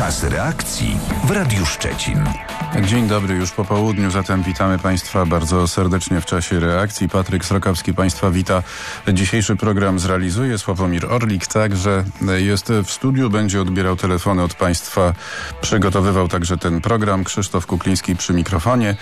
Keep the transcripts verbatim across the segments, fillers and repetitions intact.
Czas reakcji w Radiu Szczecin. Dzień dobry, już po południu, zatem witamy Państwa bardzo serdecznie w czasie reakcji. Patryk Srokawski Państwa wita. Dzisiejszy program zrealizuje Sławomir Orlik, także jest w studiu, będzie odbierał telefony od Państwa. Przygotowywał także ten program Krzysztof Kukliński przy mikrofonie.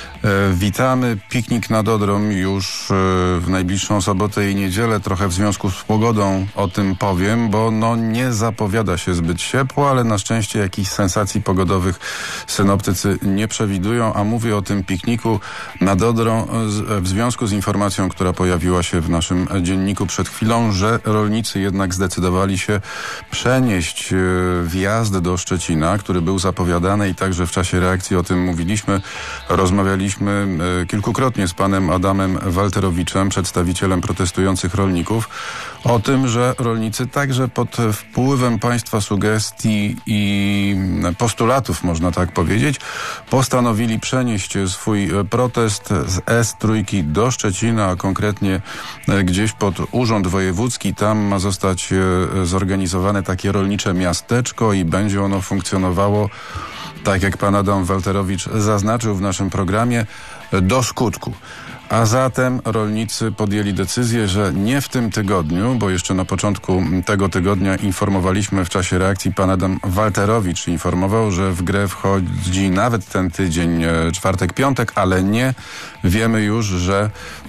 Witamy. Piknik nad Odrą już w najbliższą sobotę i niedzielę. Trochę w związku z pogodą o tym powiem, bo no nie zapowiada się zbyt ciepło, ale na szczęście jakichś sensacji pogodowych synoptycy nie przewidują, a mówię o tym pikniku nad Odrą w związku z informacją, która pojawiła się w naszym dzienniku przed chwilą, że rolnicy jednak zdecydowali się przenieść wjazd do Szczecina, który był zapowiadany i także w czasie reakcji o tym mówiliśmy. Rozmawialiśmy kilkukrotnie z panem Adamem Walterowiczem, przedstawicielem protestujących rolników, o tym, że rolnicy także pod wpływem państwa sugestii i postulatów, można tak powiedzieć, postanowili przenieść swój protest z S trzy do Szczecina, a konkretnie gdzieś pod Urząd Wojewódzki. Tam ma zostać zorganizowane takie rolnicze miasteczko i będzie ono funkcjonowało, tak jak pan Adam Walterowicz zaznaczył w naszym programie, do skutku. A zatem rolnicy podjęli decyzję, że nie w tym tygodniu, bo jeszcze na początku tego tygodnia informowaliśmy w czasie reakcji, pan Adam Walterowicz informował, że w grę wchodzi nawet ten tydzień, czwartek, piątek, ale nie. Wiemy już, że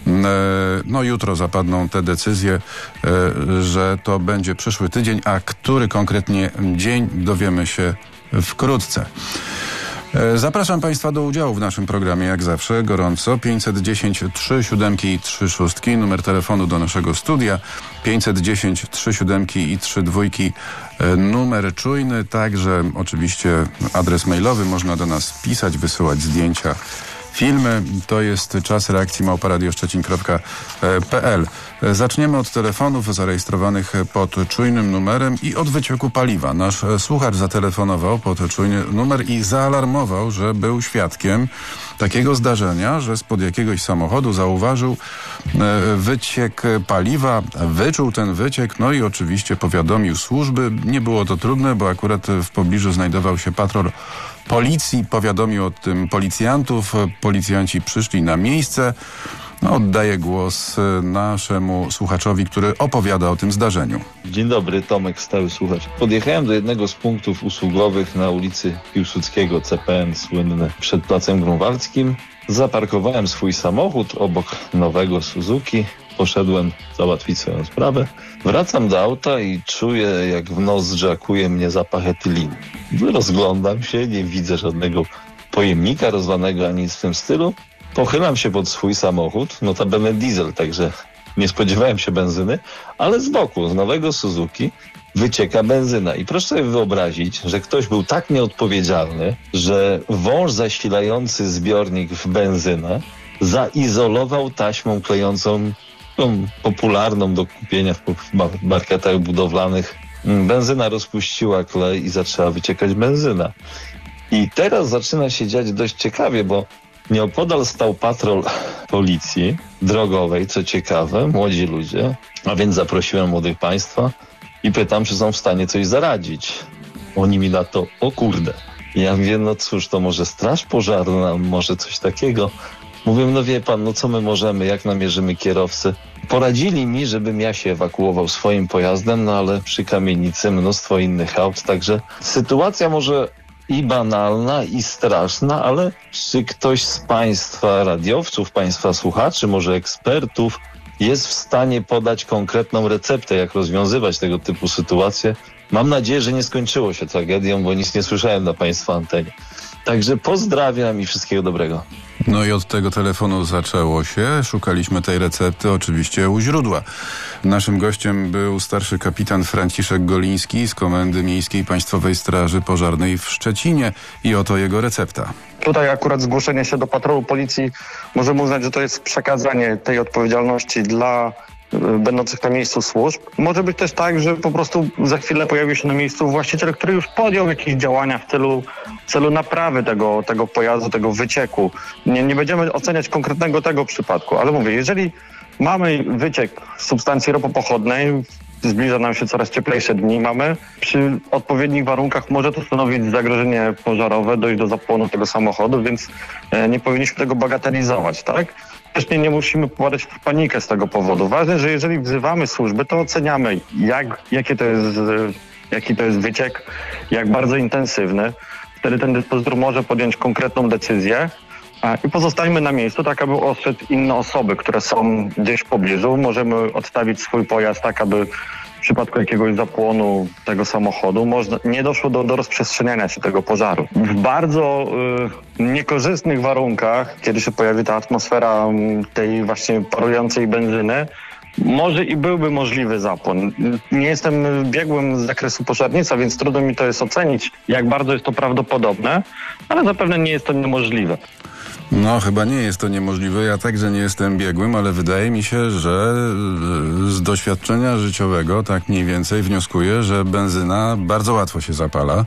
no jutro zapadną te decyzje, że to będzie przyszły tydzień, a który konkretnie dzień dowiemy się wkrótce. Zapraszam Państwa do udziału w naszym programie, jak zawsze, gorąco. pięćset dziesięć trzy siódemki i trzy szóstki, numer telefonu do naszego studia. pięćset dziesięć trzy siódemki i trzy dwójki, numer czujny. Także oczywiście adres mailowy, można do nas pisać, wysyłać zdjęcia, filmy. To jest czas reakcji małpa radio szczecin kropka p l. Zaczniemy od telefonów zarejestrowanych pod czujnym numerem i od wycieku paliwa. Nasz słuchacz zatelefonował pod czujny numer i zaalarmował, że był świadkiem takiego zdarzenia, że spod jakiegoś samochodu zauważył wyciek paliwa, wyczuł ten wyciek, no i oczywiście powiadomił służby. Nie było to trudne, bo akurat w pobliżu znajdował się patrol policji, powiadomił o tym policjantów, policjanci przyszli na miejsce. No, oddaję głos naszemu słuchaczowi, który opowiada o tym zdarzeniu. Dzień dobry, Tomek, stały słuchacz. Podjechałem do jednego z punktów usługowych na ulicy Piłsudskiego, C P N słynny, przed Placem Grunwaldzkim. Zaparkowałem swój samochód obok nowego Suzuki. Poszedłem załatwić swoją sprawę. Wracam do auta i czuję, jak w nos żakuje mnie zapach etyliny. Rozglądam się, nie widzę żadnego pojemnika rozlanego ani nic w tym stylu. Pochylam się pod swój samochód, notabene diesel, także nie spodziewałem się benzyny, ale z boku, z nowego Suzuki, wycieka benzyna. I proszę sobie wyobrazić, że ktoś był tak nieodpowiedzialny, że wąż zasilający zbiornik w benzynę zaizolował taśmą klejącą, tą popularną do kupienia w marketach budowlanych. Benzyna rozpuściła klej i zaczęła wyciekać benzyna. I teraz zaczyna się dziać dość ciekawie, bo nieopodal stał patrol policji drogowej, co ciekawe, młodzi ludzie, a więc zaprosiłem młodych państwa i pytam, czy są w stanie coś zaradzić. Oni mi na to, o kurde. Ja mówię, no cóż, to może straż pożarna, może coś takiego. Mówię, no wie pan, no co my możemy, jak namierzymy kierowcę. Poradzili mi, żebym ja się ewakuował swoim pojazdem, no ale przy kamienicy mnóstwo innych aut, także sytuacja może i banalna, i straszna, ale czy ktoś z państwa radiowców, państwa słuchaczy, może ekspertów jest w stanie podać konkretną receptę, jak rozwiązywać tego typu sytuacje? Mam nadzieję, że nie skończyło się tragedią, bo nic nie słyszałem na państwa antenie. Także pozdrawiam i wszystkiego dobrego. No i od tego telefonu zaczęło się. Szukaliśmy tej recepty oczywiście u źródła. Naszym gościem był starszy kapitan Franciszek Goliński z Komendy Miejskiej Państwowej Straży Pożarnej w Szczecinie i oto jego recepta. Tutaj akurat zgłoszenie się do patrolu policji możemy uznać, że to jest przekazanie tej odpowiedzialności dla będących na miejscu służb. Może być też tak, że po prostu za chwilę pojawi się na miejscu właściciel, który już podjął jakieś działania w celu, w celu naprawy tego, tego pojazdu, tego wycieku. Nie, nie będziemy oceniać konkretnego tego przypadku, ale mówię, jeżeli mamy wyciek substancji ropopochodnej zbliża nam się coraz cieplejsze dni mamy. Przy odpowiednich warunkach może to stanowić zagrożenie pożarowe, dojść do zapłonu tego samochodu, więc nie powinniśmy tego bagatelizować, tak? Też nie, nie musimy popadać w panikę z tego powodu. Ważne, że jeżeli wzywamy służby, to oceniamy, jak, jakie to jest, jaki to jest wyciek, jak bardzo intensywny. Wtedy ten dyspozytor może podjąć konkretną decyzję i pozostańmy na miejscu, tak aby ostrzec inne osoby, które są gdzieś w pobliżu. Możemy odstawić swój pojazd tak, aby w przypadku jakiegoś zapłonu tego samochodu można, nie doszło do, do rozprzestrzeniania się tego pożaru. W bardzo y, niekorzystnych warunkach, kiedy się pojawi ta atmosfera y, tej właśnie parującej benzyny, może i byłby możliwy zapłon. Nie jestem biegłym z zakresu pożarnictwa, więc trudno mi to jest ocenić, jak bardzo jest to prawdopodobne, ale zapewne nie jest to niemożliwe. No, chyba nie jest to niemożliwe. Ja także nie jestem biegłym, ale wydaje mi się, że z doświadczenia życiowego tak mniej więcej wnioskuję, że benzyna bardzo łatwo się zapala.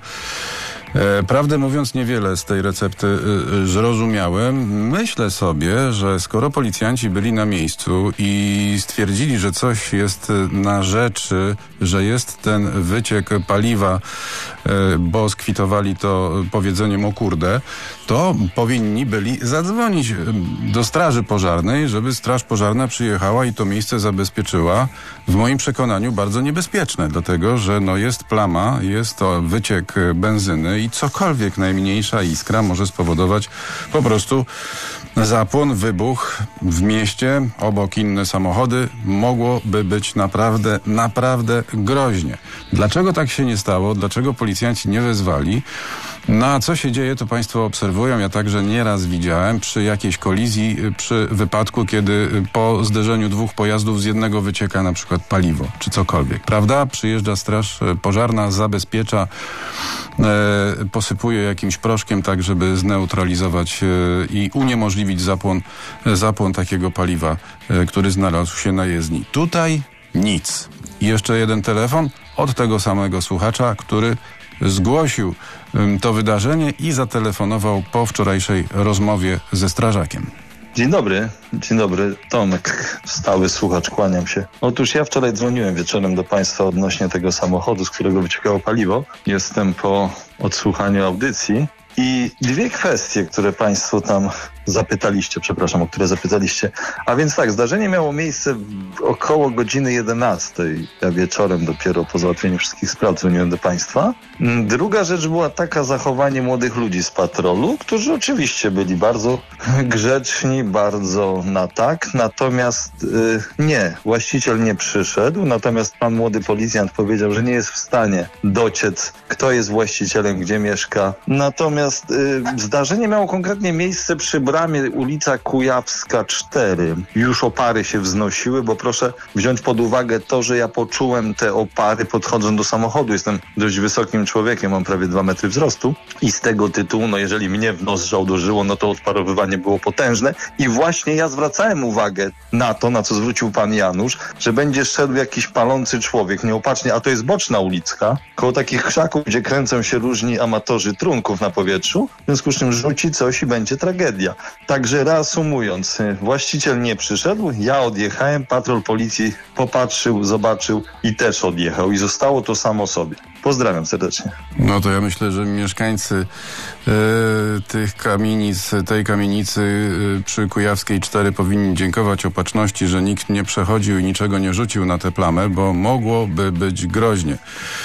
E, prawdę mówiąc, niewiele z tej recepty y, zrozumiałem. Myślę sobie, że skoro policjanci byli na miejscu i stwierdzili, że coś jest na rzeczy, że jest ten wyciek paliwa, y, bo skwitowali to powiedzeniem o kurde, to powinni byli zadzwonić do straży pożarnej, żeby straż pożarna przyjechała i to miejsce zabezpieczyła. W moim przekonaniu bardzo niebezpieczne, dlatego że no jest plama, jest to wyciek benzyny i cokolwiek najmniejsza iskra może spowodować po prostu zapłon, wybuch w mieście, obok inne samochody. Mogłoby być naprawdę, naprawdę groźnie. Dlaczego tak się nie stało? Dlaczego policjanci nie wezwali? No a co się dzieje, to państwo obserwują. Ja także nieraz widziałem przy jakiejś kolizji, przy wypadku, kiedy po zderzeniu dwóch pojazdów z jednego wycieka na przykład paliwo, czy cokolwiek, prawda? Przyjeżdża straż pożarna, zabezpiecza, e, posypuje jakimś proszkiem tak, żeby zneutralizować e, i uniemożliwić zapłon, zapłon takiego paliwa, e, który znalazł się na jezdni. Tutaj nic. I jeszcze jeden telefon od tego samego słuchacza, który zgłosił to wydarzenie i zatelefonował po wczorajszej rozmowie ze strażakiem. Dzień dobry, dzień dobry, Tomek, stały słuchacz, kłaniam się. Otóż ja wczoraj dzwoniłem wieczorem do Państwa odnośnie tego samochodu, z którego wyciekało paliwo. Jestem po odsłuchaniu audycji i dwie kwestie, które Państwo tam zapytaliście, przepraszam, o które zapytaliście. A więc tak, zdarzenie miało miejsce około godziny jedenastej. Ja wieczorem dopiero po załatwieniu wszystkich spraw dzwoniłem do Państwa. Druga rzecz była taka, zachowanie młodych ludzi z patrolu, którzy oczywiście byli bardzo grzeczni, bardzo na tak, natomiast yy, nie, właściciel nie przyszedł, natomiast pan młody policjant powiedział, że nie jest w stanie dociec, kto jest właścicielem, gdzie mieszka. Natomiast yy, zdarzenie miało konkretnie miejsce przy bramie ulica Kujawska cztery. Już opary się wznosiły, bo proszę wziąć pod uwagę to, że ja poczułem te opary podchodząc do samochodu. Jestem dość wysokim człowiekiem, mam prawie dwa metry wzrostu i z tego tytułu, no jeżeli mnie w nos żołdożyło, no to odparowywanie było potężne i właśnie ja zwracałem uwagę na to, na co zwrócił pan Janusz, że będzie szedł jakiś palący człowiek nieopatrznie, a to jest boczna ulicka, koło takich krzaków, gdzie kręcą się różni amatorzy trunków na powietrzu, w związku z czym rzuci coś i będzie tragedia. Także reasumując, właściciel nie przyszedł, ja odjechałem, patrol policji popatrzył, zobaczył i też odjechał i zostało to samo sobie. Pozdrawiam serdecznie. No to ja myślę, że mieszkańcy e, tych kamienic, tej kamienicy e, przy Kujawskiej cztery powinni dziękować opatrzności, że nikt nie przechodził i niczego nie rzucił na tę plamę, bo mogłoby być groźnie.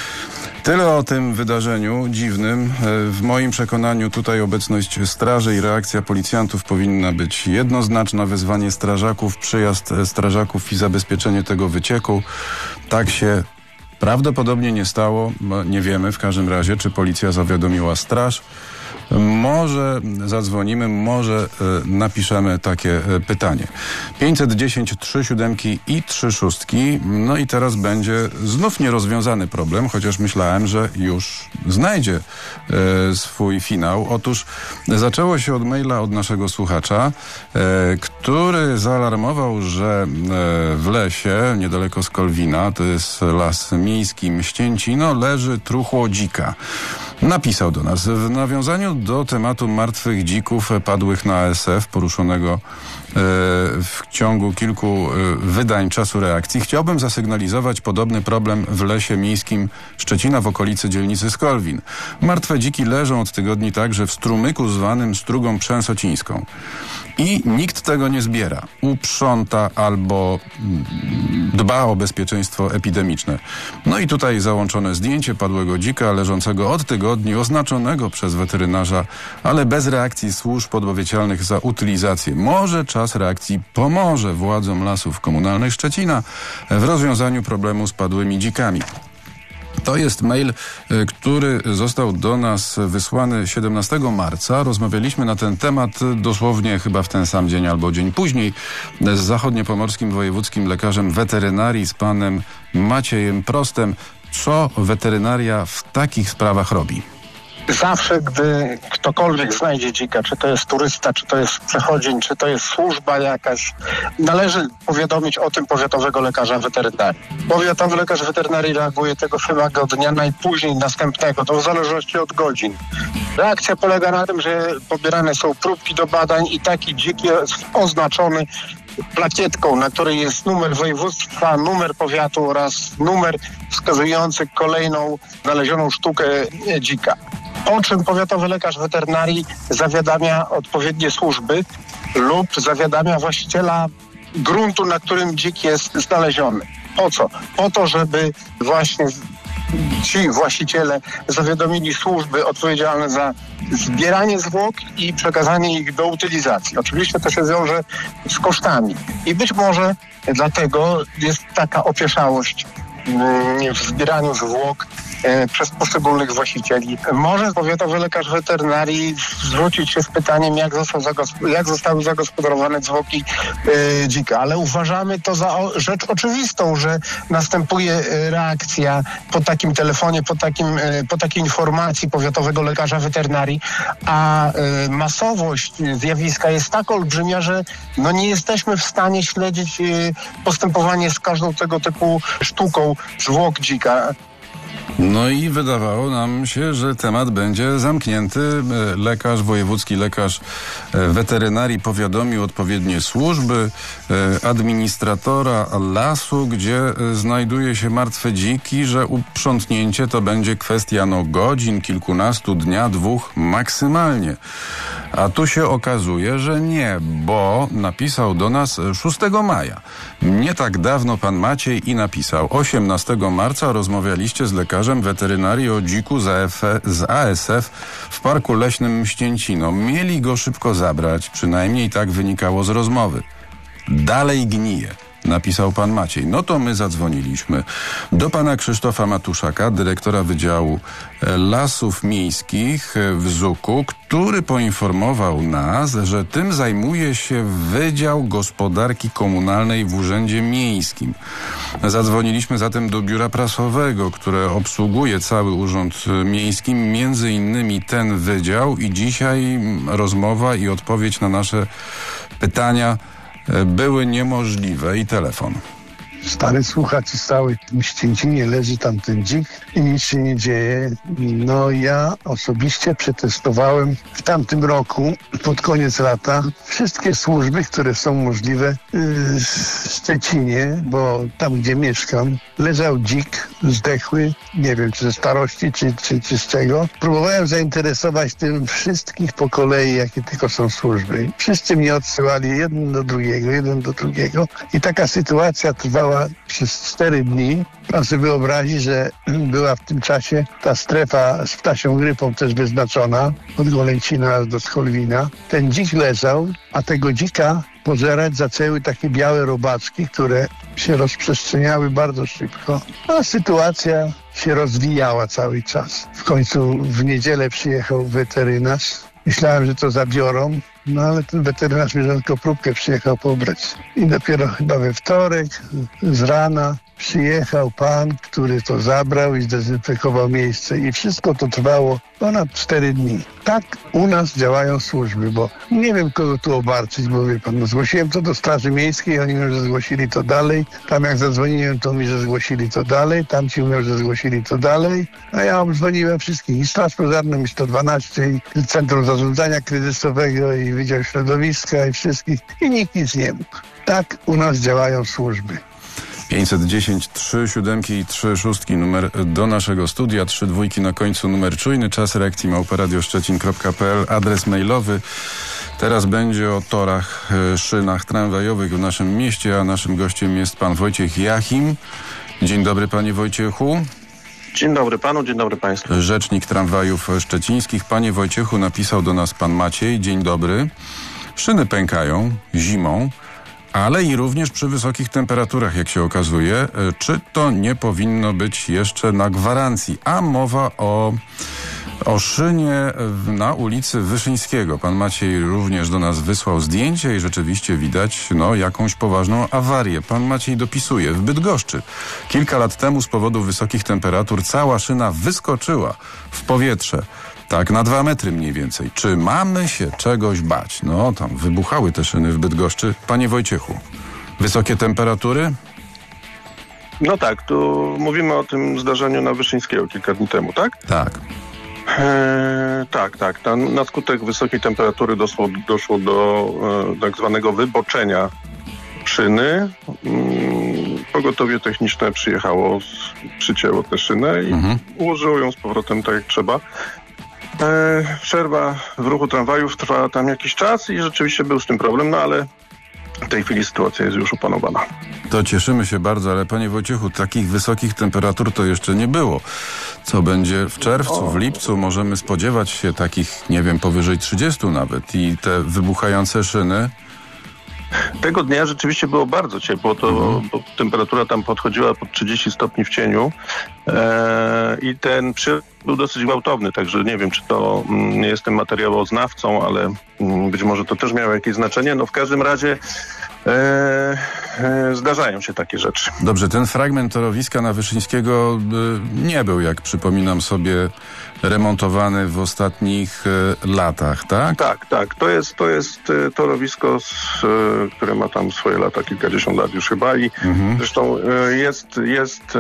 Tyle o tym wydarzeniu dziwnym. W moim przekonaniu tutaj obecność straży i reakcja policjantów powinna być jednoznaczna. Wezwanie strażaków, przyjazd strażaków i zabezpieczenie tego wycieku. Tak się prawdopodobnie nie stało. Nie wiemy w każdym razie, czy policja zawiadomiła straż. Może zadzwonimy, może y, napiszemy takie y, pytanie. pięćset dziesięć, trzy siódemki i trzy szóstki. No i teraz będzie znów nierozwiązany problem, chociaż myślałem, że już znajdzie y, swój finał. Otóż zaczęło się od maila od naszego słuchacza, y, który zaalarmował, że y, w lesie, niedaleko Skolwina, to jest las miejski Mścięcino, leży truchło dzika. napisał do nas. W nawiązaniu do tematu martwych dzików padłych na A S F, poruszonego w ciągu kilku wydań Czasu Reakcji, chciałbym zasygnalizować podobny problem w lesie miejskim Szczecina w okolicy dzielnicy Skolwin. Martwe dziki leżą od tygodni także w strumyku zwanym Strugą Przęsocińską. I nikt tego nie zbiera. Uprząta albo dba o bezpieczeństwo epidemiczne. No i tutaj załączone zdjęcie padłego dzika leżącego od tygodni, oznaczonego przez weterynarza, ale bez reakcji służb odpowiedzialnych za utylizację. Może czas reakcji pomoże władzom Lasów Komunalnych Szczecina w rozwiązaniu problemu z padłymi dzikami. To jest mail, który został do nas wysłany siedemnastego marca. Rozmawialiśmy na ten temat dosłownie chyba w ten sam dzień albo dzień później z zachodniopomorskim wojewódzkim lekarzem weterynarii, z panem Maciejem Prostem. Co weterynaria w takich sprawach robi? Zawsze, gdy ktokolwiek znajdzie dzika, czy to jest turysta, czy to jest przechodzień, czy to jest służba jakaś, należy powiadomić o tym powiatowego lekarza weterynarii. Powiatowy lekarz weterynarii reaguje tego samego dnia, najpóźniej następnego, to w zależności od godzin. Reakcja polega na tym, że pobierane są próbki do badań i taki dzik jest oznaczony plakietką, na której jest numer województwa, numer powiatu oraz numer wskazujący kolejną znalezioną sztukę dzika. O czym powiatowy lekarz weterynarii zawiadamia odpowiednie służby lub zawiadamia właściciela gruntu, na którym dzik jest znaleziony. Po co? Po to, żeby właśnie ci właściciele zawiadomili służby odpowiedzialne za zbieranie zwłok i przekazanie ich do utylizacji. Oczywiście to się wiąże z kosztami. I być może dlatego jest taka opieszałość w zbieraniu zwłok przez poszczególnych właścicieli. Może powiatowy lekarz weterynarii zwrócić się z pytaniem, jak, został zagosp- jak zostały zagospodarowane zwłoki e, dzika, ale uważamy to za o- rzecz oczywistą, że następuje reakcja po takim telefonie, po, takim, e, po takiej informacji powiatowego lekarza weterynarii, a e, masowość zjawiska jest tak olbrzymia, że no nie jesteśmy w stanie śledzić e, postępowanie z każdą tego typu sztuką zwłok dzika. No i wydawało nam się, że temat będzie zamknięty. Lekarz, wojewódzki lekarz weterynarii powiadomił odpowiednie służby, administratora lasu, gdzie znajduje się martwe dziki, że uprzątnięcie to będzie kwestia no godzin, kilkunastu, dnia, dwóch maksymalnie. A tu się okazuje, że nie, bo napisał do nas szóstego maja. Nie tak dawno pan Maciej i napisał: osiemnastego marca rozmawialiście z lekarzem weterynarii o dziku z A S F w Parku Leśnym Mścięcino. Mieli go szybko zabrać, przynajmniej tak wynikało z rozmowy. Dalej gnije, napisał pan Maciej. No to my zadzwoniliśmy do pana Krzysztofa Matuszaka, dyrektora Wydziału Lasów Miejskich w Zuku, który poinformował nas, że tym zajmuje się Wydział Gospodarki Komunalnej w Urzędzie Miejskim. Zadzwoniliśmy zatem do biura prasowego, które obsługuje cały Urząd Miejski, między innymi ten wydział, i dzisiaj rozmowa i odpowiedź na nasze pytania były niemożliwe. I telefon. Stary słuchacz, z całej Mścięcinie leży tam ten dzik i nic się nie dzieje. No ja osobiście przetestowałem w tamtym roku, pod koniec lata, wszystkie służby, które są możliwe w Szczecinie, bo tam, gdzie mieszkam, leżał dzik zdechły, nie wiem, czy ze starości, czy, czy, czy z czego. Próbowałem zainteresować tym wszystkich po kolei, jakie tylko są służby. Wszyscy mnie odsyłali jeden do drugiego, jeden do drugiego i taka sytuacja trwała przez cztery dni. Pan sobie wyobrazi, że była w tym czasie ta strefa z ptasią grypą też wyznaczona, od Golęcina do Skolwina. Ten dzik leżał, a tego dzika pożerać zaczęły takie białe robaczki, które się rozprzestrzeniały bardzo szybko. A sytuacja się rozwijała cały czas. W końcu w niedzielę przyjechał weterynarz. Myślałem, że to zabiorą. no ale ten weterynarz mi tylko próbkę przyjechał pobrać. I dopiero chyba we wtorek z rana przyjechał pan, który to zabrał i zdezynfekował miejsce i wszystko to trwało ponad cztery dni. Tak u nas działają służby, bo nie wiem kogo tu obarczyć, bo wie pan, no zgłosiłem to do Straży Miejskiej, oni mówią, że zgłosili to dalej, tam jak zadzwoniłem, to mi, że zgłosili to dalej, tam ci mówią, że zgłosili to dalej, a ja obdzwoniłem wszystkich, i Straż Pożarną, i sto dwanaście, i Centrum Zarządzania Kryzysowego, i Wydział Środowiska, i wszystkich, i nikt nic nie mógł. Tak u nas działają służby. pięćset dziesięć, trzy siódemki i trzy szóstki, numer do naszego studia, trzy dwójki na końcu, numer czujny, czas reakcji małpa radio szczecin kropka p l, adres mailowy. Teraz będzie o torach, szynach tramwajowych w naszym mieście, a naszym gościem jest pan Wojciech Jachim. Dzień dobry, panie Wojciechu. Dzień dobry panu, dzień dobry państwu. Rzecznik tramwajów szczecińskich. Panie Wojciechu, napisał do nas pan Maciej. Dzień dobry. Szyny pękają zimą, ale i również przy wysokich temperaturach, jak się okazuje. Czy to nie powinno być jeszcze na gwarancji? A mowa o, o szynie na ulicy Wyszyńskiego. Pan Maciej również do nas wysłał zdjęcie i rzeczywiście widać no, jakąś poważną awarię. Pan Maciej dopisuje. W Bydgoszczy kilka lat temu z powodu wysokich temperatur cała szyna wyskoczyła w powietrze. Tak, na dwa metry mniej więcej. Czy mamy się czegoś bać? No, tam wybuchały te szyny w Bydgoszczy. Panie Wojciechu, wysokie temperatury? No tak, tu mówimy o tym zdarzeniu na Wyszyńskiego kilka dni temu, tak? Tak. Eee, tak, tak. Tam na skutek wysokiej temperatury doszło, doszło do e, tak zwanego wyboczenia szyny. Mm, pogotowie techniczne przyjechało, przycięło tę szynę i mhm. ułożyło ją z powrotem tak jak trzeba. E, przerwa w ruchu tramwajów trwała tam jakiś czas i rzeczywiście był z tym problem, no ale w tej chwili sytuacja jest już opanowana. To cieszymy się bardzo, ale panie Wojciechu, takich wysokich temperatur to jeszcze nie było. Co będzie w czerwcu, w lipcu? Możemy spodziewać się takich, nie wiem, powyżej trzydziestu nawet i te wybuchające szyny. Tego dnia rzeczywiście było bardzo ciepło, to, mhm. bo temperatura tam podchodziła pod trzydzieści stopni w cieniu e, i ten przyrost był dosyć gwałtowny, także nie wiem, czy to mm, nie jestem materiałoznawcą, ale mm, być może to też miało jakieś znaczenie. No w każdym razie e, e, zdarzają się takie rzeczy. Dobrze, ten fragment torowiska na Wyszyńskiego y, nie był, jak przypominam sobie, remontowany w ostatnich y, latach, tak? Tak, tak. To jest, to jest y, torowisko, z, y, które ma tam swoje lata, kilkadziesiąt lat już chyba i mhm. zresztą y, jest, jest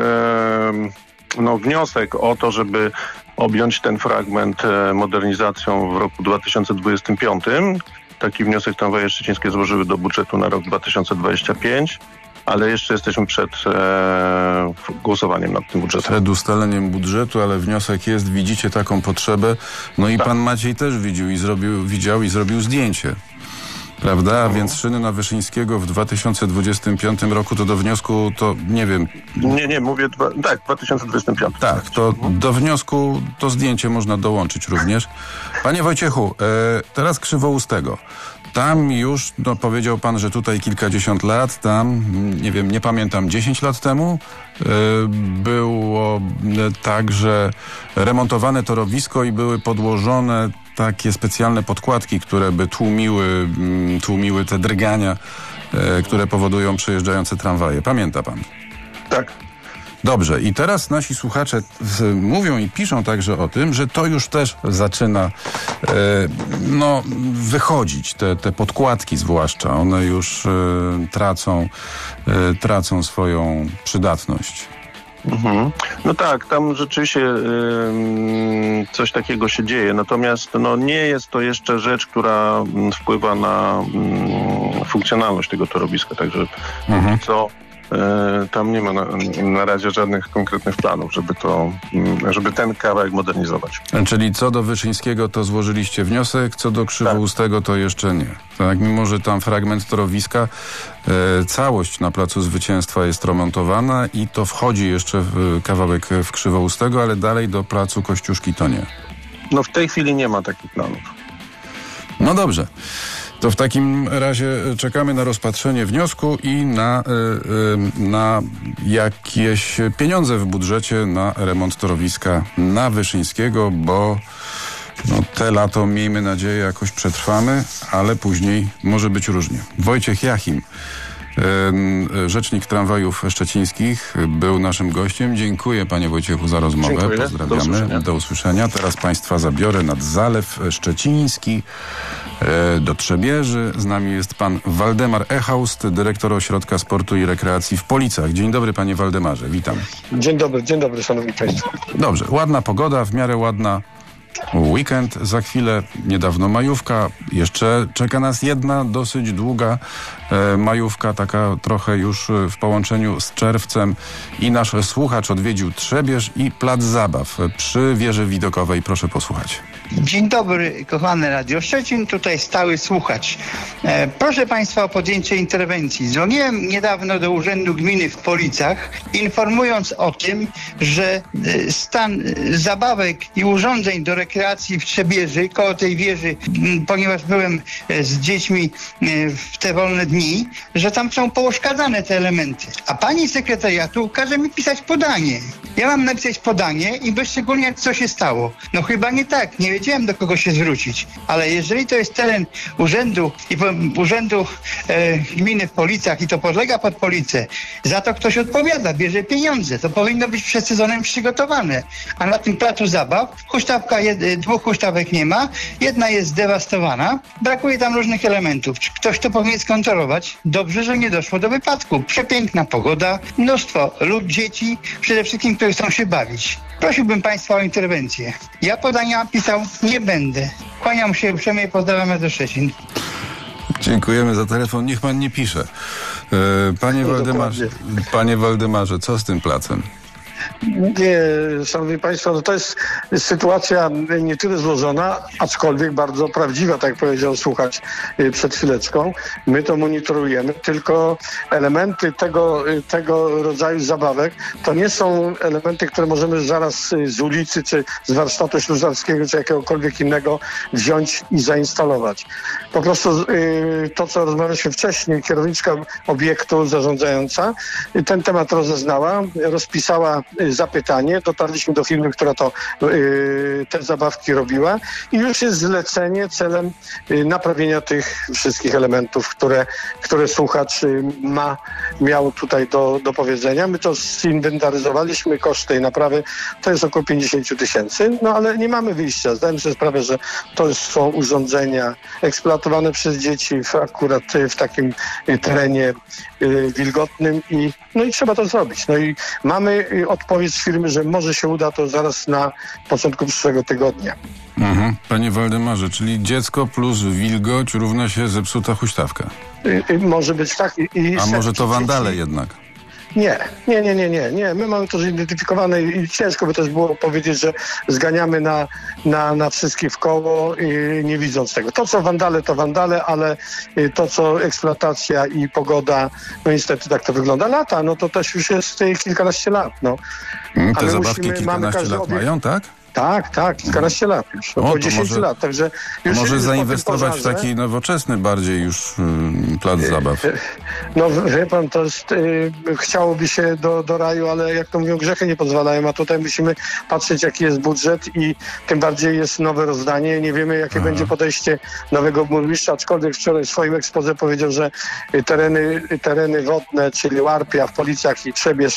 y, no, wniosek o to, żeby objąć ten fragment y, modernizacją w roku dwa tysiące dwudziestym piątym. Taki wniosek tramwaje szczecińskie złożyły do budżetu na rok dwa tysiące dwudziesty piąty. Ale jeszcze jesteśmy przed e, głosowaniem nad tym budżetem. Przed ustaleniem budżetu, ale wniosek jest, widzicie taką potrzebę. No i tak. Pan Maciej też widział i zrobił, widział i zrobił zdjęcie. Prawda? A więc szyny na Wyszyńskiego w dwa tysiące dwudziestym piątym roku to do wniosku, to nie wiem. Nie, nie, mówię, dwa, tak, dwa tysiące dwudziestym piątym. Tak, to do wniosku to zdjęcie można dołączyć również. Panie Wojciechu, e, teraz Krzywoustego. Tam już, no powiedział pan, że tutaj kilkadziesiąt lat, tam, nie wiem, nie pamiętam, dziesięć lat temu y, było także remontowane torowisko i były podłożone takie specjalne podkładki, które by tłumiły, tłumiły te drgania, y, które powodują przejeżdżające tramwaje. Pamięta pan? Tak. Dobrze, i teraz nasi słuchacze z, mówią i piszą także o tym, że to już też zaczyna e, no, wychodzić, te, te podkładki zwłaszcza, one już e, tracą, e, tracą swoją przydatność. Mhm. No tak, tam rzeczywiście y, coś takiego się dzieje, natomiast no, nie jest to jeszcze rzecz, która wpływa na y, funkcjonalność tego torowiska, także mhm. co tam nie ma na, na razie żadnych konkretnych planów, żeby to, żeby ten kawałek modernizować. Czyli co do Wyszyńskiego to złożyliście wniosek, co do Krzywoustego to jeszcze nie. Tak, mimo że tam fragment torowiska, e, całość na Placu Zwycięstwa jest remontowana i to wchodzi jeszcze w kawałek w Krzywoustego, ale dalej do Placu Kościuszki to nie. No w tej chwili nie ma takich planów. No dobrze. To w takim razie czekamy na rozpatrzenie wniosku i na, yy, na jakieś pieniądze w budżecie na remont torowiska na Wyszyńskiego, bo No, te lato, miejmy nadzieję, jakoś przetrwamy, ale później może być różnie. Wojciech Jachim, rzecznik tramwajów szczecińskich, był naszym gościem. Dziękuję, panie Wojciechu, za rozmowę. Dziękuję. Pozdrawiamy. Do usłyszenia. Do usłyszenia. Teraz państwa zabiorę nad Zalew Szczeciński, do Trzebieży. Z nami jest pan Waldemar Echaust, dyrektor Ośrodka Sportu i Rekreacji w Policach. Dzień dobry, panie Waldemarze. Witam. Dzień dobry, dzień dobry, szanowni państwo. Dobrze, ładna pogoda, w miarę ładna. Weekend za chwilę, niedawno majówka, jeszcze czeka nas jedna dosyć długa e, majówka, taka trochę już w połączeniu z czerwcem, i nasz słuchacz odwiedził Trzebież i plac zabaw przy wieży widokowej. Proszę posłuchać. Dzień dobry, kochany Radio Szczecin, tutaj stały słuchacz. E, proszę Państwa o podjęcie interwencji. Dzwoniłem niedawno do Urzędu Gminy w Policach, informując o tym, że e, stan e, zabawek i urządzeń do rekreacji w Trzebieży, koło tej wieży, m, ponieważ byłem e, z dziećmi e, w te wolne dni, że tam są pouszkadzane te elementy. A pani sekretariatu każe mi pisać podanie. Ja mam napisać podanie i wyszczególniać, co się stało. No chyba nie tak, nie wiedziałem, do kogo się zwrócić. Ale jeżeli to jest teren urzędu i po, urzędu e, gminy w Policach i to podlega pod policję, za to ktoś odpowiada, bierze pieniądze. To powinno być przed sezonem przygotowane. A na tym placu zabaw huśtawka, jed, dwóch huśtawek nie ma, jedna jest zdewastowana, brakuje tam różnych elementów. Czy ktoś to powinien skontrolować? Dobrze, że nie doszło do wypadku. Przepiękna pogoda, mnóstwo lud, dzieci, przede wszystkim, którzy chcą się bawić. Prosiłbym Państwa o interwencję. Ja podania pisał nie będę. Kłaniam się uprzejmie, pozdrawiam do Szczecin. Dziękujemy za telefon. Niech pan nie pisze. E, panie, No, Waldemarze, panie Waldemarze, co z tym placem? Nie, szanowni państwo, no to jest sytuacja nie tyle złożona, aczkolwiek bardzo prawdziwa, tak jak powiedział słuchacz przed chwileczką. My to monitorujemy, tylko elementy tego, tego rodzaju zabawek to nie są elementy, które możemy zaraz z ulicy, czy z warsztatu ślusarskiego, czy jakiegokolwiek innego wziąć i zainstalować. Po prostu to, co rozmawialiśmy wcześniej, kierowniczka obiektu zarządzająca ten temat rozeznała, rozpisała zapytanie, dotarliśmy do firmy, która to yy, te zabawki robiła i już jest zlecenie celem yy, naprawienia tych wszystkich elementów, które, które słuchacz yy, ma, miał tutaj do, do powiedzenia. My to zinwentaryzowaliśmy, koszt tej naprawy to jest około pięćdziesiąt tysięcy, no ale nie mamy wyjścia. Zdajemy sobie sprawę, że to są urządzenia eksploatowane przez dzieci w, akurat w takim terenie yy, wilgotnym i no i trzeba to zrobić. No i mamy yy, odpowiedź z firmy, że może się uda to zaraz na początku przyszłego tygodnia. Mhm. Panie Waldemarze, czyli dziecko plus wilgoć równa się zepsuta huśtawka. Y, y, może być tak. I, i A może to wandale dzieci... jednak? Nie, nie, nie, nie, nie, nie. My mamy to zidentyfikowane i ciężko by też było powiedzieć, że zganiamy na, na, na wszystkich w koło, i nie widząc tego. To, co wandale, to wandale, ale to, co eksploatacja i pogoda, no niestety tak to wygląda. Lata, no to też już jest kilkanaście lat, no. Mm, te my zabawki musimy, kilkanaście lat obiekt... mają, tak? Tak, tak, kilkanaście lat już, około dziesięć lat, także... Już może jest zainwestować w taki nowoczesny bardziej już y, plac zabaw. No wie pan, to jest, y, chciałoby się do, do raju, ale jak to mówią, grzechy nie pozwalają, a tutaj musimy patrzeć, jaki jest budżet i tym bardziej jest nowe rozdanie. Nie wiemy, jakie Aha. będzie podejście nowego burmistrza, aczkolwiek wczoraj w swoim ekspoze powiedział, że tereny, tereny wodne, czyli Łarpia w Policach i Trzebież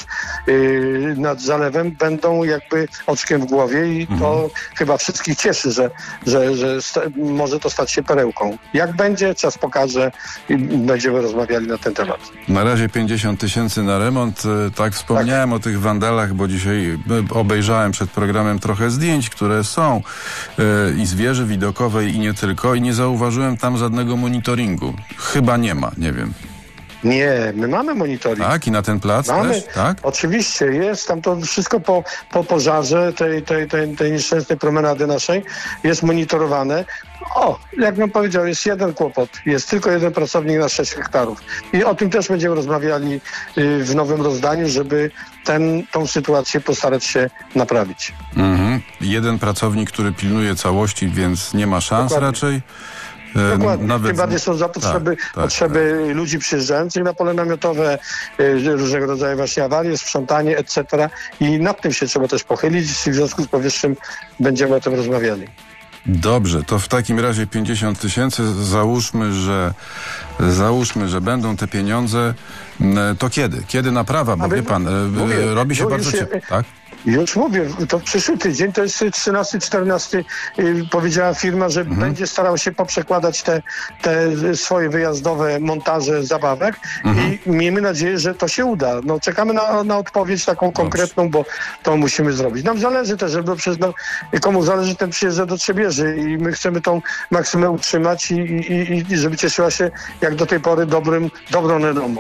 y, nad zalewem będą jakby oczkiem w głowie i to mhm. chyba wszystkich cieszy, że, że, że sta- może to stać się perełką. Jak będzie, czas pokaże i będziemy rozmawiali na ten temat. Na razie pięćdziesiąt tysięcy na remont. Tak wspomniałem tak. o tych wandalach, bo dzisiaj obejrzałem przed programem trochę zdjęć, które są yy, i z wieży widokowej i nie tylko, i nie zauważyłem tam żadnego monitoringu. Chyba nie ma, nie wiem. Nie, my mamy monitoring. Tak, i na ten plac mamy, też, tak? Oczywiście, jest tam to wszystko po, po pożarze tej, tej, tej, tej nieszczęsnej promenady naszej, jest monitorowane. O, jak bym powiedział, jest jeden kłopot, jest tylko jeden pracownik na sześć hektarów. I o tym też będziemy rozmawiali y, w nowym rozdaniu, żeby ten, tą sytuację postarać się naprawić. Mhm. Jeden pracownik, który pilnuje całości, więc nie ma szans Dokładnie. raczej. Dokładnie. Nawet... Tym bardziej są za potrzeby, tak, tak, potrzeby tak. ludzi przyjeżdżających na pole namiotowe, y, różnego rodzaju właśnie awarie, sprzątanie, et cetera. I nad tym się trzeba też pochylić. W związku z powyższym będziemy o tym rozmawiali. Dobrze, to w takim razie pięćdziesiąt tysięcy, załóżmy, że załóżmy, że będą te pieniądze, to kiedy? Kiedy naprawa? Bo A wie pan, mówię, robi się no bardzo już się- ciepło, tak? Już mówię, to przyszły tydzień, to jest trzynasty, czternasty, yy, powiedziała firma, że Mhm. będzie starał się poprzekładać te, te swoje wyjazdowe montaże zabawek Mhm. i miejmy nadzieję, że to się uda. No, czekamy na, na odpowiedź taką konkretną, bo to musimy zrobić. Nam zależy też, żeby przez, no, komu zależy, ten przyjeżdża do Trzebieży i my chcemy tą maksymę utrzymać i, i, i, i żeby cieszyła się jak do tej pory dobrym, dobrą renomą.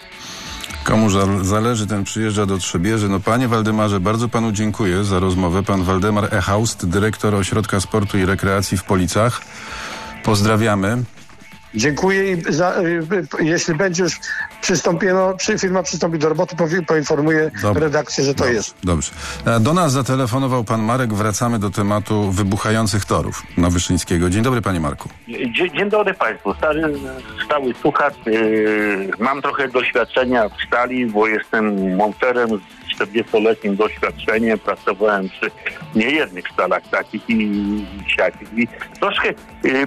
Komu żal- zależy, ten przyjeżdża do Trzebieży. No panie Waldemarze, bardzo panu dziękuję za rozmowę. Pan Waldemar Echaust, dyrektor Ośrodka Sportu i Rekreacji w Policach. Pozdrawiamy. Dziękuję i za, y, y, jeśli będzie już przystąpieno, przy, firma przystąpi do roboty, powie, poinformuję Dobra. redakcję, że to Dobrze, jest. Dobrze. A do nas zatelefonował pan Marek. Wracamy do tematu wybuchających torów Nowyszyńskiego. Dzień dobry, panie Marku. Dzień, dzień dobry Państwu. Stary, stały słuchacz. Yy, mam trochę doświadczenia w stali, bo jestem monterem z czterdziestoletnim doświadczeniem. Pracowałem przy niejednych stalach takich i siakich. I troszkę yy,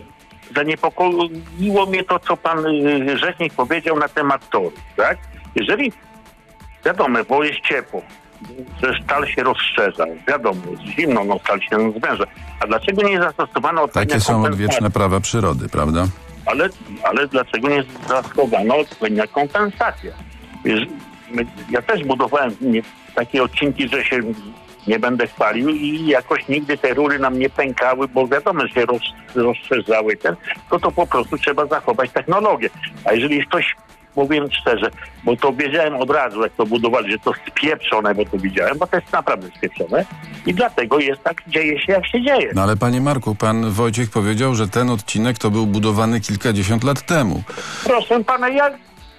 zaniepokoiło mnie to, co pan yy, rzecznik powiedział na temat torów, tak? Jeżeli, wiadomo, bo jest ciepło, że stal się rozszerza, wiadomo, jest zimno, no stal się zwęża. A dlaczego nie zastosowano odpowiednia Takie są kompensacja? odwieczne prawa przyrody, prawda? Ale, ale dlaczego nie zastosowano odpowiednia kompensacja? Wiesz, my, ja też budowałem nie, takie odcinki, że się nie będę chwalił i jakoś nigdy te rury nam nie pękały, bo wiadomo, że się roz, rozszerzały ten, to to po prostu trzeba zachować technologię. A jeżeli jest coś, mówię szczerze, bo to wiedziałem od razu, jak to budowali, że to spieprzone, bo to widziałem, bo to jest naprawdę spieprzone i dlatego jest tak, dzieje się jak się dzieje. No ale panie Marku, pan Wojciech powiedział, że ten odcinek to był budowany kilkadziesiąt lat temu. Proszę pana, ja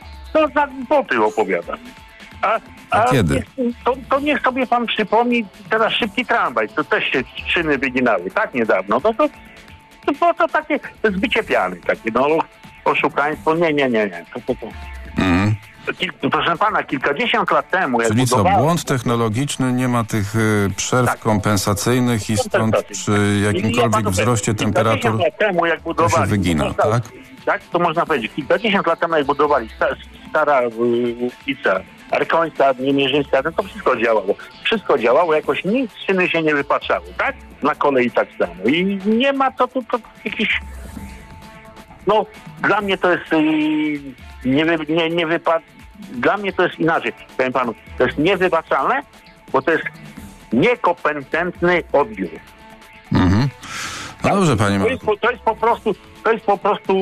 to za głupoty opowiadam. A, A kiedy? niech- To, to niech sobie pan przypomni teraz szybki tramwaj, to też się szyny wyginały, tak niedawno. No to, to, to, to takie zbicie piany, takie no oszukaństwo, nie, nie, nie, nie. To, to, to. Mhm. Kil, proszę pana, kilkadziesiąt lat temu, jak Czyli co, budowałem- błąd technologiczny, nie ma tych y, przerw Tak. kompensacyjnych i stąd przy jakimkolwiek wzroście temperatur kilkadziesiąt lat temu, jak budowali, to się wygina, można, tak? Tak, to można powiedzieć. Kilkadziesiąt lat temu, jak budowali sta, stara y, ulica Arkońska, Niemierzyńska, no to wszystko działało. Wszystko działało, jakoś nic szyny się nie wypaczały, tak? Na kolei tak samo. I nie ma to tu to, to jakiś... No, dla mnie to jest... Yy, nie, wy, nie, nie wypad... Dla mnie to jest inaczej. Powiem panu, to jest niewybaczalne, bo to jest niekompetentny odbiór. Mhm. No dobrze, panie To jest, Marku. po- to jest po prostu, to jest po prostu,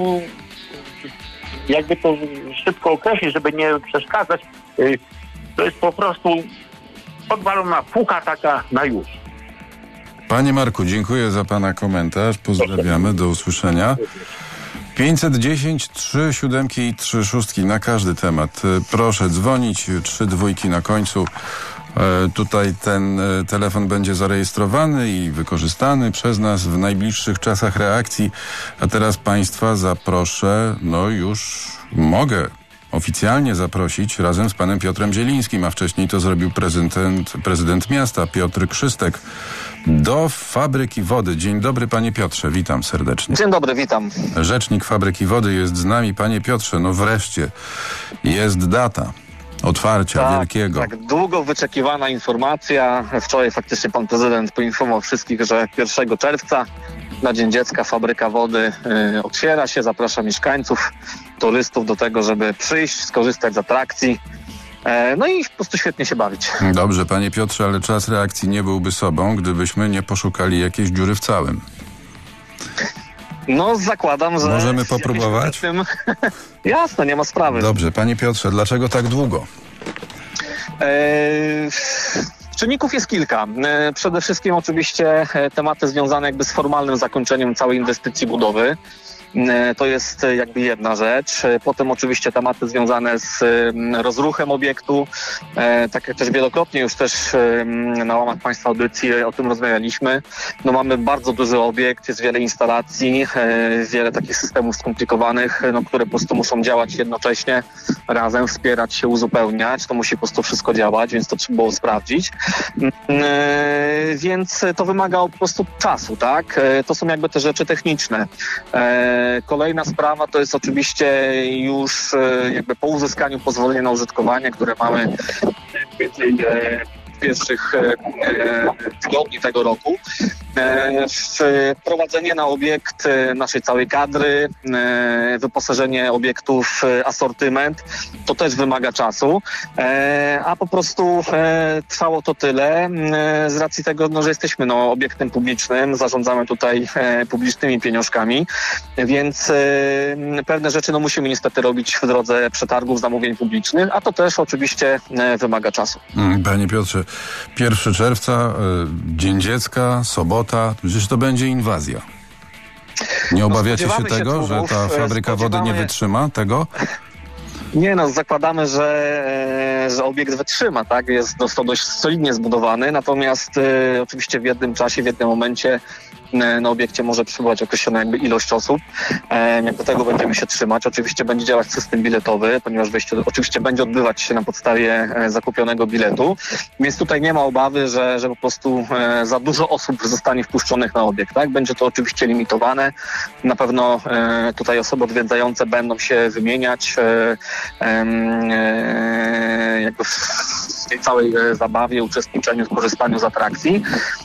jakby to szybko określić, żeby nie przeszkadzać, y, to jest po prostu odwalona fucha taka na już. Panie Marku, dziękuję za pana komentarz. Pozdrawiamy, do usłyszenia. pięćset dziesięć, trzy siódemki i trzy szóstki na każdy temat. E, Proszę dzwonić, trzy dwójki na końcu. E, Tutaj ten e, telefon będzie zarejestrowany i wykorzystany przez nas w najbliższych czasach reakcji. A teraz państwa zaproszę, no już mogę oficjalnie zaprosić razem z panem Piotrem Zielińskim, a wcześniej to zrobił prezydent, prezydent miasta Piotr Krzystek, do Fabryki Wody. Dzień dobry, panie Piotrze, witam serdecznie. Dzień dobry, witam. Rzecznik Fabryki Wody jest z nami. Panie Piotrze, no wreszcie jest data otwarcia Tak, wielkiego. tak, długo wyczekiwana informacja. Wczoraj faktycznie pan prezydent poinformował wszystkich, że pierwszego czerwca na Dzień Dziecka Fabryka Wody y, otwiera się. Zaprasza mieszkańców, turystów do tego, żeby przyjść, skorzystać z atrakcji. E, no i po prostu świetnie się bawić. Dobrze, panie Piotrze, ale czas reakcji nie byłby sobą, gdybyśmy nie poszukali jakiejś dziury w całym. No zakładam, że... Możemy popróbować? Tym... Jasne, nie ma sprawy. Dobrze, panie Piotrze, dlaczego tak długo? Eee, czynników jest kilka. Eee, przede wszystkim oczywiście e, tematy związane jakby z formalnym zakończeniem całej inwestycji budowy. Eee, to jest e, jakby jedna rzecz. E, potem oczywiście tematy związane z e, rozruchem obiektu. E, tak jak też wielokrotnie już też e, na łamach państwa audycji o tym rozmawialiśmy. No mamy bardzo duży obiekt, jest wiele instalacji, e, wiele takich systemów skomplikowanych, no, które po prostu muszą działać jednocześnie, razem wspierać się, uzupełniać. To musi po prostu wszystko działać, więc to trzeba było sprawdzić. Więc to wymaga po prostu czasu, tak? To są jakby te rzeczy techniczne. Kolejna sprawa to jest oczywiście już jakby po uzyskaniu pozwolenia na użytkowanie, które mamy w pierwszych tygodni tego roku. Wprowadzenie na obiekt naszej całej kadry, wyposażenie obiektów w asortyment, to też wymaga czasu, a po prostu trwało to tyle z racji tego, no, że jesteśmy no, obiektem publicznym, zarządzamy tutaj publicznymi pieniążkami, więc pewne rzeczy no, musimy niestety robić w drodze przetargów, zamówień publicznych, a to też oczywiście wymaga czasu. Panie Piotrze, pierwszego czerwca, Dzień Dziecka, sobota, przecież to będzie inwazja. Nie obawiacie no, się tego, się że ta fabryka wody nie wytrzyma tego? Nie no, zakładamy, że, że obiekt wytrzyma, tak? Jest to dość solidnie zbudowany, natomiast e, oczywiście w jednym czasie, w jednym momencie e, na obiekcie może przybywać określona jakby ilość osób. E, jak do tego będziemy się trzymać. Oczywiście będzie działać system biletowy, ponieważ wejście oczywiście będzie odbywać się na podstawie e, zakupionego biletu, więc tutaj nie ma obawy, że, że po prostu e, za dużo osób zostanie wpuszczonych na obiekt, tak? Będzie to oczywiście limitowane. Na pewno e, tutaj osoby odwiedzające będą się wymieniać e, jakby w tej całej zabawie, uczestniczeniu, skorzystaniu z atrakcji.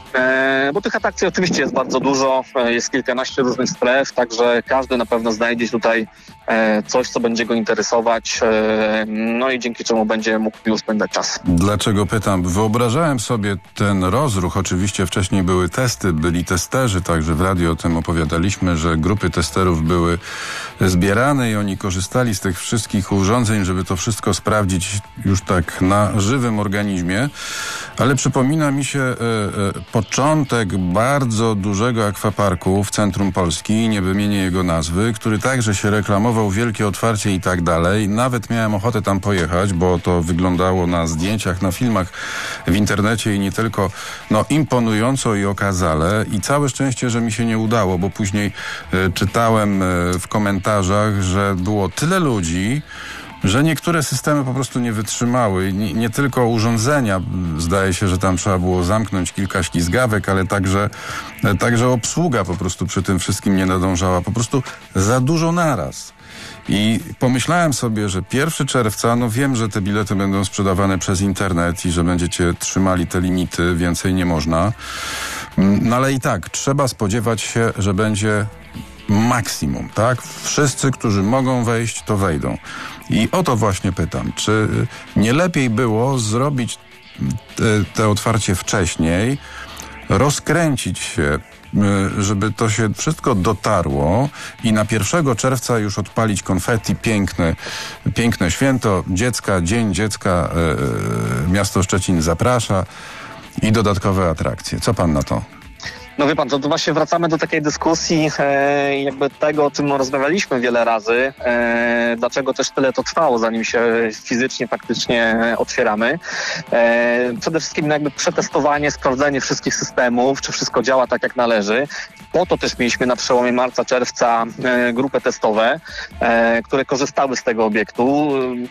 Bo tych atrakcji oczywiście jest bardzo dużo, jest kilkanaście różnych stref, także każdy na pewno znajdzie tutaj coś, co będzie go interesować, no i dzięki czemu będzie mógł miło spędzać czas. Dlaczego pytam? Wyobrażałem sobie ten rozruch, oczywiście wcześniej były testy, byli testerzy, także w radiu o tym opowiadaliśmy, że grupy testerów były zbierane i oni korzystali z tych wszystkich urządzeń, żeby to wszystko sprawdzić już tak na żywym organizmie, ale przypomina mi się e, e, początek bardzo dużego akwaparku w centrum Polski, nie wymienię jego nazwy, który także się reklamował, wielkie otwarcie i tak dalej. Nawet miałem ochotę tam pojechać, bo to wyglądało na zdjęciach, na filmach w internecie i nie tylko, no imponująco i okazale i całe szczęście, że mi się nie udało, bo później e, czytałem e, w komentarzach, że było tyle ludzi, że niektóre systemy po prostu nie wytrzymały. Nie, nie tylko urządzenia, zdaje się, że tam trzeba było zamknąć kilka ślizgawek, ale także, także obsługa po prostu przy tym wszystkim nie nadążała. Po prostu za dużo naraz. I pomyślałem sobie, że pierwszego czerwca, no wiem, że te bilety będą sprzedawane przez internet i że będziecie trzymali te limity, więcej nie można. No ale i tak, trzeba spodziewać się, że będzie maksimum, tak? Wszyscy, którzy mogą wejść, to wejdą. I o to właśnie pytam, czy nie lepiej było zrobić te, te otwarcie wcześniej, rozkręcić się, żeby to się wszystko dotarło i na pierwszego czerwca już odpalić konfetti, piękne, piękne święto dziecka, Dzień Dziecka, e, miasto Szczecin zaprasza i dodatkowe atrakcje. Co pan na to? No wie pan, to, to właśnie wracamy do takiej dyskusji e, jakby tego, o czym rozmawialiśmy wiele razy, e, dlaczego też tyle to trwało, zanim się fizycznie, faktycznie otwieramy. E, przede wszystkim jakby przetestowanie, sprawdzenie wszystkich systemów, czy wszystko działa tak jak należy. Po to też mieliśmy na przełomie marca, czerwca e, grupy testowe, e, które korzystały z tego obiektu.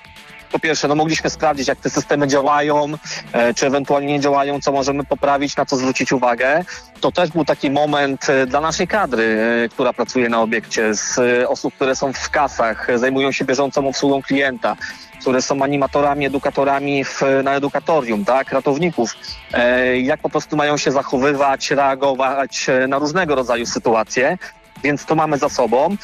Po pierwsze, no mogliśmy sprawdzić, jak te systemy działają, e, czy ewentualnie nie działają, co możemy poprawić, na co zwrócić uwagę. To też był taki moment e, dla naszej kadry, e, która pracuje na obiekcie, z e, osób, które są w kasach, e, zajmują się bieżącą obsługą klienta, które są animatorami, edukatorami w, na edukatorium, tak, ratowników, e, jak po prostu mają się zachowywać, reagować e, na różnego rodzaju sytuacje. Więc to mamy za sobą.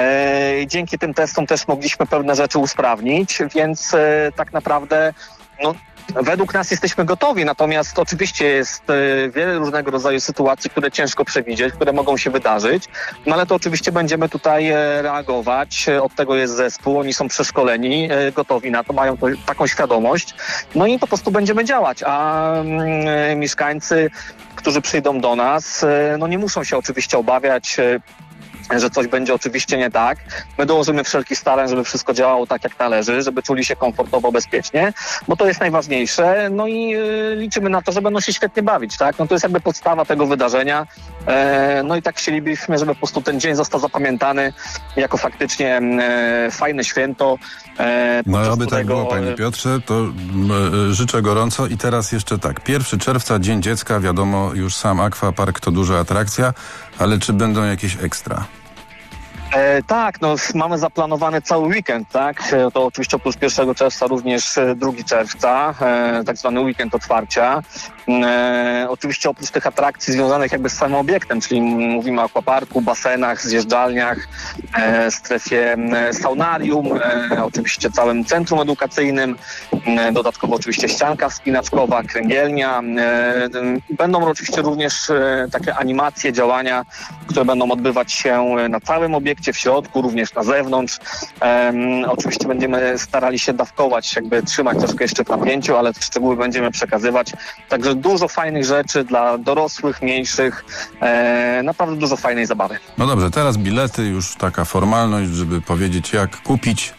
E, dzięki tym testom też mogliśmy pewne rzeczy usprawnić, więc e, tak naprawdę no, według nas jesteśmy gotowi, natomiast oczywiście jest e, wiele różnego rodzaju sytuacji, które ciężko przewidzieć, które mogą się wydarzyć, no ale to oczywiście będziemy tutaj e, reagować. Od tego jest zespół, oni są przeszkoleni, e, gotowi na to, mają to, taką świadomość, no i po prostu będziemy działać, a e, mieszkańcy, którzy przyjdą do nas, e, no nie muszą się oczywiście obawiać, e, że coś będzie oczywiście nie tak. My dołożymy wszelkich starań, żeby wszystko działało tak jak należy, żeby czuli się komfortowo, bezpiecznie, bo to jest najważniejsze. No i y, liczymy na to, że będą się świetnie bawić, tak? No to jest jakby podstawa tego wydarzenia. No i tak chcielibyśmy, żeby po prostu ten dzień został zapamiętany jako faktycznie fajne święto. No aby tak którego... było, panie Piotrze, to życzę gorąco. I teraz jeszcze tak, pierwszego czerwca, Dzień Dziecka, wiadomo, już sam Aquapark to duża atrakcja, ale czy będą jakieś ekstra? E, tak, no mamy zaplanowany cały weekend, tak? E, to oczywiście oprócz pierwszego czerwca również drugiego czerwca, e, tak zwany weekend otwarcia. E, oczywiście oprócz tych atrakcji związanych jakby z samym obiektem, czyli mówimy o aquaparku, basenach, zjeżdżalniach, e, strefie saunarium, e, oczywiście całym centrum edukacyjnym, e, dodatkowo oczywiście ścianka wspinaczkowa, kręgielnia. E, będą oczywiście również e, takie animacje, działania, które będą odbywać się na całym obiekcie, w środku, również na zewnątrz. Um, oczywiście będziemy starali się dawkować, jakby trzymać troszkę jeszcze w napięciu, ale szczegóły będziemy przekazywać. Także dużo fajnych rzeczy dla dorosłych, mniejszych. E, naprawdę dużo fajnej zabawy. No dobrze, teraz bilety, już taka formalność, żeby powiedzieć, jak kupić.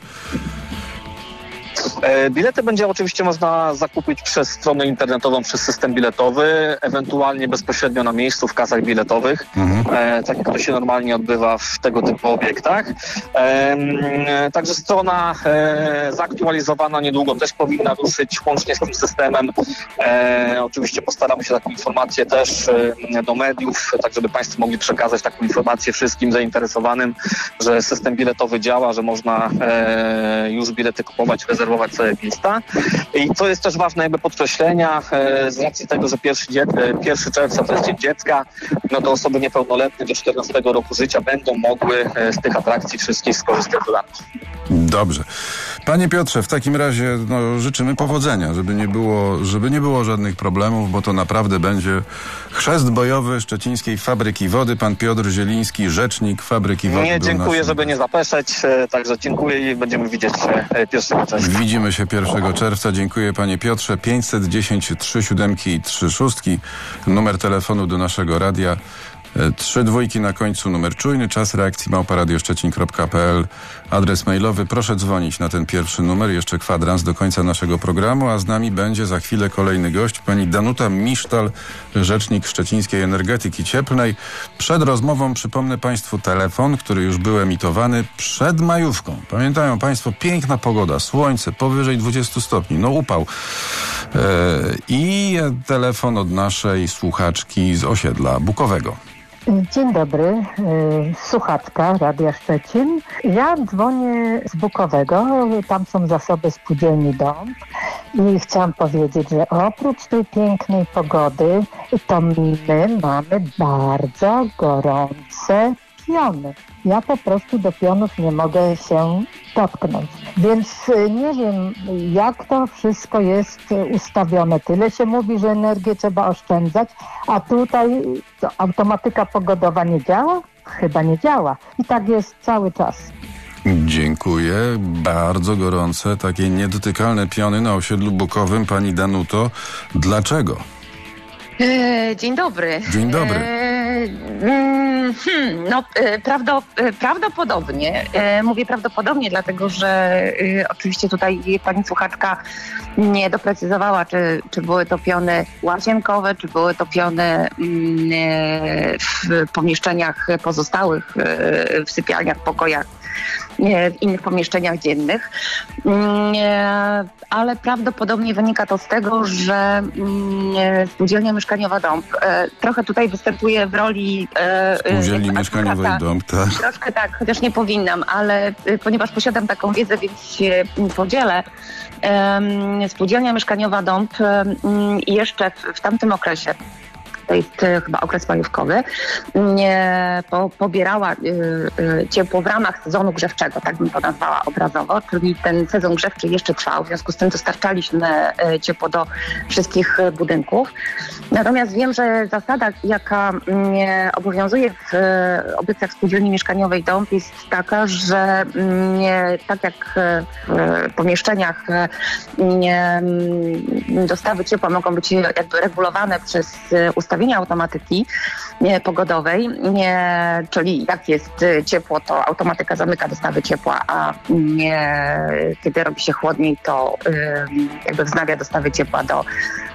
Bilety będzie oczywiście można zakupić przez stronę internetową, przez system biletowy, ewentualnie bezpośrednio na miejscu w kasach biletowych, mhm. e, tak jak to się normalnie odbywa w tego typu obiektach. E, także strona e, zaktualizowana niedługo też powinna ruszyć łącznie z tym systemem. E, oczywiście postaramy się taką informację też e, do mediów, tak żeby Państwo mogli przekazać taką informację wszystkim zainteresowanym, że system biletowy działa, że można e, już bilety kupować, rezerwować sobie miejsca. I co jest też ważne jakby podkreślenia, e, z racji tego, że pierwszego czerwca to jest Dzień Dziecka, no to osoby niepełnoletnie do czternastego roku życia będą mogły e, z tych atrakcji wszystkich skorzystać do lat. Dobrze. Panie Piotrze, w takim razie no, życzymy powodzenia, żeby nie było, żeby nie było żadnych problemów, bo to naprawdę będzie chrzest bojowy Szczecińskiej Fabryki Wody. Pan Piotr Zieliński, rzecznik Fabryki Wody. Nie, dziękuję, naszym... żeby nie zapeszać, e, także dziękuję i będziemy widzieć się pierwszego czerwca. Widzimy się pierwszego czerwca. Dziękuję panie Piotrze. pięćset dziesięć trzy siódemki trzy szóstki. Numer telefonu do naszego radia. Trzy dwójki na końcu, numer czujny. Czas reakcji małpa radio szczecin kropka p l. Adres mailowy. Proszę dzwonić na ten pierwszy numer. Jeszcze kwadrans do końca naszego programu, a z nami będzie za chwilę kolejny gość. Pani Danuta Misztal, rzecznik Szczecińskiej Energetyki Cieplnej. Przed rozmową przypomnę państwu telefon, który już był emitowany przed majówką. Pamiętają państwo, piękna pogoda, słońce, powyżej dwudziestu stopni, no upał. Eee, I telefon od naszej słuchaczki z osiedla Bukowego. Dzień dobry, słuchaczka Radia Szczecin. Ja dzwonię z Bukowego, tam są zasoby spółdzielni Dąb i chciałam powiedzieć, że oprócz tej pięknej pogody, to my mamy bardzo gorące piony. Ja po prostu do pionów nie mogę się dotknąć. Więc nie wiem, jak to wszystko jest ustawione. Tyle się mówi, że energię trzeba oszczędzać, a tutaj to automatyka pogodowa nie działa? Chyba nie działa. I tak jest cały czas. Dziękuję. Bardzo gorące, takie niedotykalne piony na osiedlu Bukowym. Pani Danuto, dlaczego? E, dzień dobry. Dzień dobry. E, hmm, no, e, prawdo, e, prawdopodobnie, e, mówię prawdopodobnie, dlatego że e, oczywiście tutaj pani słuchaczka nie doprecyzowała, czy, czy były to piony łazienkowe, czy były to piony mm, e, w pomieszczeniach pozostałych, e, w sypialniach, pokojach, w innych pomieszczeniach dziennych, ale prawdopodobnie wynika to z tego, że spółdzielnia mieszkaniowa Dąb trochę tutaj występuje w roli spółdzielni mieszkaniowej Dąb, tak? Troszkę tak, chociaż nie powinnam, ale ponieważ posiadam taką wiedzę, więc się podzielę. Spółdzielnia mieszkaniowa Dąb jeszcze w, w tamtym okresie, to jest y, chyba okres majówkowy, nie, po, pobierała y, y, ciepło w ramach sezonu grzewczego, tak bym to nazwała obrazowo, czyli ten sezon grzewczy jeszcze trwał, w związku z tym dostarczaliśmy y, ciepło do wszystkich y, budynków. Natomiast wiem, że zasada, jaka y, obowiązuje w y, obiektach spółdzielni mieszkaniowej Dąb, jest taka, że y, tak jak w y, pomieszczeniach y, dostawy ciepła mogą być jakby regulowane przez y, ustawienia automatyki nie, pogodowej, nie, czyli jak jest ciepło, to automatyka zamyka dostawy ciepła, a nie, kiedy robi się chłodniej, to y, jakby wznawia dostawy ciepła do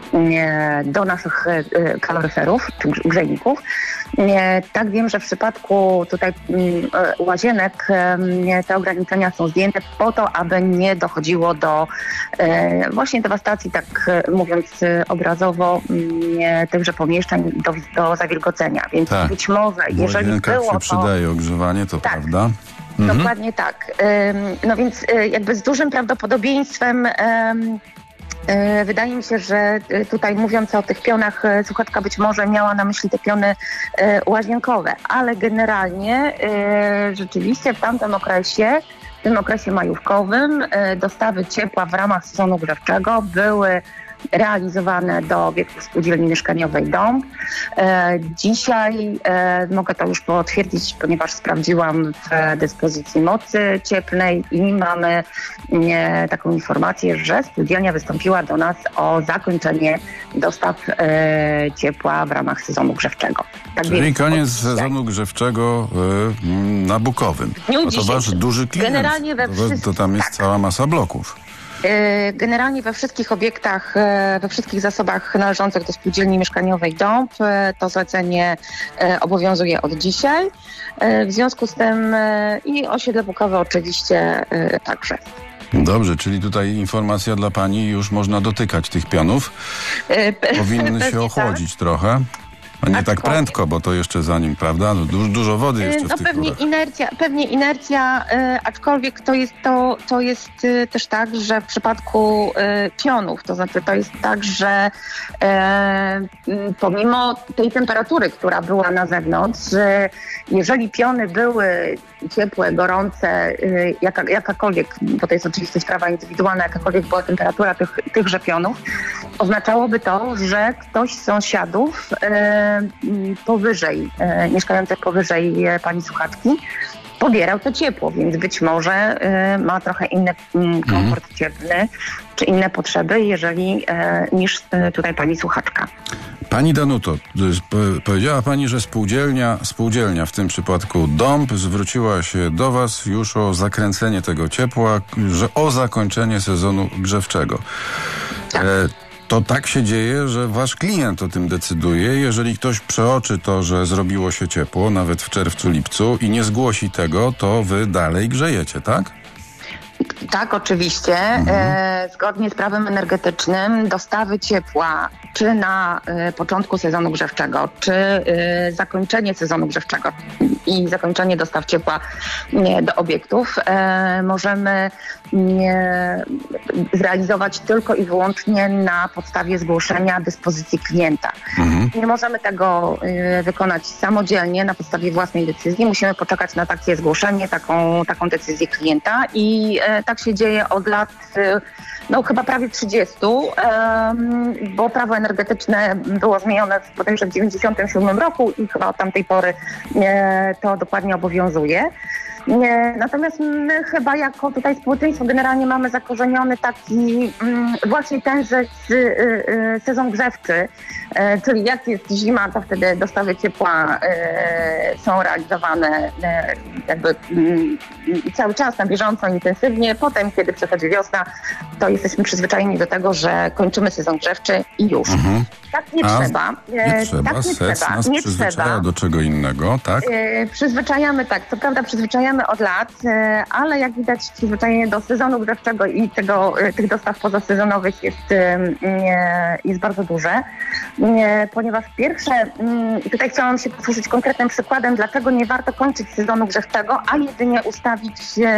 do naszych kaloryferów czy grzejników. Tak, wiem, że w przypadku tutaj łazienek te ograniczenia są zdjęte po to, aby nie dochodziło do właśnie dewastacji, tak mówiąc obrazowo, tychże pomieszczeń, do, do zawilgocenia. Więc tak, być może, jeżeli było się przydaje to, ogrzewanie, to tak, prawda? Mhm. Dokładnie tak. No więc jakby z dużym prawdopodobieństwem wydaje mi się, że tutaj mówiąc o tych pionach, słuchaczka być może miała na myśli te piony łazienkowe, ale generalnie rzeczywiście w tamtym okresie, w tym okresie majówkowym dostawy ciepła w ramach sezonu grzewczego były realizowane do obiektów spółdzielni mieszkaniowej Dąb. E, dzisiaj e, mogę to już potwierdzić, ponieważ sprawdziłam w dyspozycji mocy cieplnej i mamy e, taką informację, że spółdzielnia wystąpiła do nas o zakończenie dostaw e, ciepła w ramach sezonu grzewczego. Tak Czyli więc, koniec sezonu grzewczego e, na Bukowym. No to wasz duży klient. Generalnie we wszystkich, to, to tam jest tak. cała masa bloków. Generalnie we wszystkich obiektach, we wszystkich zasobach należących do spółdzielni mieszkaniowej Dąb to zlecenie obowiązuje od dzisiaj. W związku z tym i osiedle Bukowe oczywiście także. Dobrze, czyli tutaj informacja dla pani, już można dotykać tych pionów. Powinny się ochłodzić tak. trochę. A nie tak prędko, bo to jeszcze za nim, prawda? No, du- dużo wody jeszcze w no, tych pewnie rurach. inercja, pewnie inercja, y, aczkolwiek to jest, to, to jest y, też tak, że w przypadku y, pionów, to znaczy to jest tak, że y, y, pomimo tej temperatury, która była na zewnątrz, y, jeżeli piony były ciepłe, gorące, y, jaka, jakakolwiek, bo to jest oczywiście sprawa indywidualna, jakakolwiek była temperatura tych, tychże pionów, oznaczałoby to, że ktoś z sąsiadów y, powyżej, e, mieszkających powyżej e, pani słuchaczki, pobierał to ciepło, więc być może e, ma trochę inny m, komfort mhm. cieplny, czy inne potrzeby, jeżeli e, niż e, tutaj pani słuchaczka. Pani Danuto, powiedziała pani, że spółdzielnia, spółdzielnia w tym przypadku Dąb zwróciła się do was już o zakręcenie tego ciepła, że o zakończenie sezonu grzewczego. Tak. E, To tak się dzieje, że wasz klient o tym decyduje. Jeżeli ktoś przeoczy to, że zrobiło się ciepło, nawet w czerwcu, lipcu i nie zgłosi tego, to wy dalej grzejecie, tak? Tak, oczywiście. Mhm. E, zgodnie z prawem energetycznym dostawy ciepła czy na e, początku sezonu grzewczego, czy e, zakończenie sezonu grzewczego i zakończenie dostaw ciepła e, do obiektów e, możemy e, zrealizować tylko i wyłącznie na podstawie zgłoszenia dyspozycji klienta. Mhm. Nie możemy tego e, wykonać samodzielnie na podstawie własnej decyzji. Musimy poczekać na takie zgłoszenie, taką, taką decyzję klienta i e, tak się dzieje od lat, no chyba prawie trzydziestu, bo prawo energetyczne było zmienione w, bodajże w dziewięćdziesiątym siódmym roku i chyba od tamtej pory to dokładnie obowiązuje. Natomiast my chyba jako tutaj społeczeństwo generalnie mamy zakorzeniony taki właśnie tenże sezon grzewczy, czyli jak jest zima, to wtedy dostawy ciepła są realizowane jakby cały czas na bieżąco, intensywnie. Potem, kiedy przychodzi wiosna, to jesteśmy przyzwyczajeni do tego, że kończymy sezon grzewczy i już. Mhm. Tak nie A, trzeba. Nie trzeba. Tak nie Sec trzeba. nas nie przyzwyczaja trzeba. do czego innego, tak? Przyzwyczajamy, tak. Co prawda przyzwyczajamy od lat, ale jak widać przyzwyczajenie do sezonu grzewczego i tego, tych dostaw pozasezonowych jest, jest bardzo duże, ponieważ pierwsze, i tutaj chciałam się posłużyć konkretnym przykładem, dlaczego nie warto kończyć sezonu grzewczego, a jedynie ustawić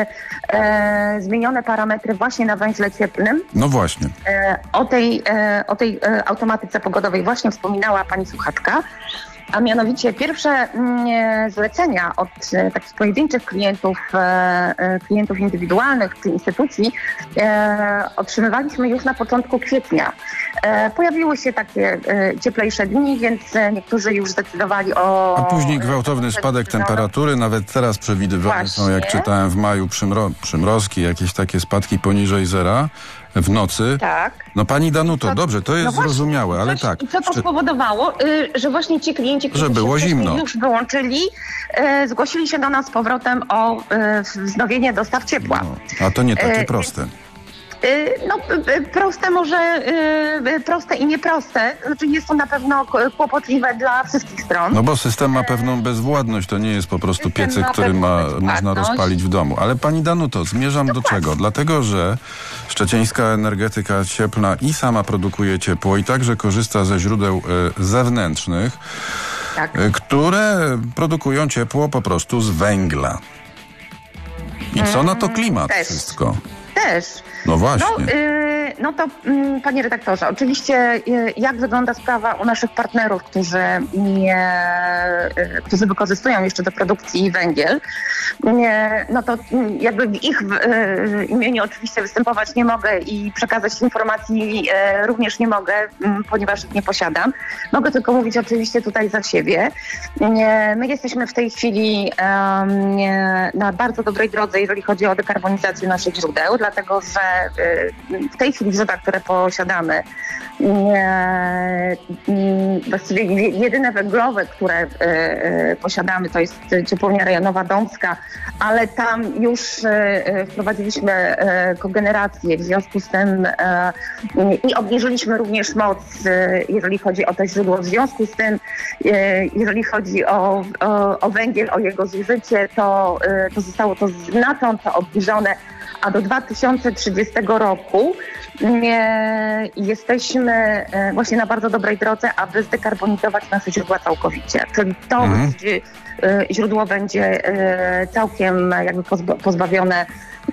e, zmienione parametry właśnie na węźle cieplnym. No właśnie. E, o tej, e, o tej e, automatyce pogodowej właśnie wspominała pani słuchaczka. A mianowicie pierwsze mm, zlecenia od e, takich pojedynczych klientów, e, klientów indywidualnych czy instytucji e, otrzymywaliśmy już na początku kwietnia. E, pojawiły się takie e, cieplejsze dni, więc e, niektórzy już zdecydowali o... A później gwałtowny spadek temperatury, nawet teraz przewidywane są, jak czytałem w maju, przymro- przymrozki, jakieś takie spadki poniżej zera w nocy. Tak. No pani Danuto, to, dobrze, to jest no zrozumiałe, ale coś, tak. I co to spowodowało? Y, że właśnie ci klienci, którzy że było się zimno. już wyłączyli, y, zgłosili się do nas z powrotem o y, wznowienie dostaw ciepła. No, a to nie takie y, proste. No, proste może, proste i nieproste. Znaczy jest to na pewno kłopotliwe dla wszystkich stron. No bo system ma pewną bezwładność, to nie jest po prostu System piecyk, ma który ma, pewną można bezwładność. rozpalić w domu. Ale pani Danuto, zmierzam do czego? Dlatego, że szczecińska energetyka cieplna i sama produkuje ciepło i także korzysta ze źródeł e, zewnętrznych, Tak. e, które produkują ciepło po prostu z węgla. I co na to klimat Też. wszystko? Też. No właśnie. No, y, no to, y, panie redaktorze, oczywiście y, jak wygląda sprawa u naszych partnerów, którzy, nie, y, którzy wykorzystują jeszcze do produkcji węgiel, nie, no to y, jakby w ich y, imieniu oczywiście występować nie mogę i przekazać informacji y, również nie mogę, y, ponieważ ich nie posiadam. Mogę tylko mówić oczywiście tutaj za siebie. Y, my jesteśmy w tej chwili y, y, na bardzo dobrej drodze, jeżeli chodzi o dekarbonizację naszych źródeł, dlatego że w tej chwili w źródłach, które posiadamy, właściwie jedyne węglowe, które posiadamy, to jest ciepłownia rejonowa Dąbska, ale tam już wprowadziliśmy kogenerację, w związku z tym i obniżyliśmy również moc, jeżeli chodzi o to źródło. W związku z tym, jeżeli chodzi o, o, o węgiel, o jego zużycie, to, to zostało to znacząco obniżone, a do dwa tysiące trzydziestego roku e, jesteśmy e, właśnie na bardzo dobrej drodze, aby zdekarbonizować nasze źródła całkowicie. Czyli to Mhm. e, źródło będzie e, całkiem jakby pozba- pozbawione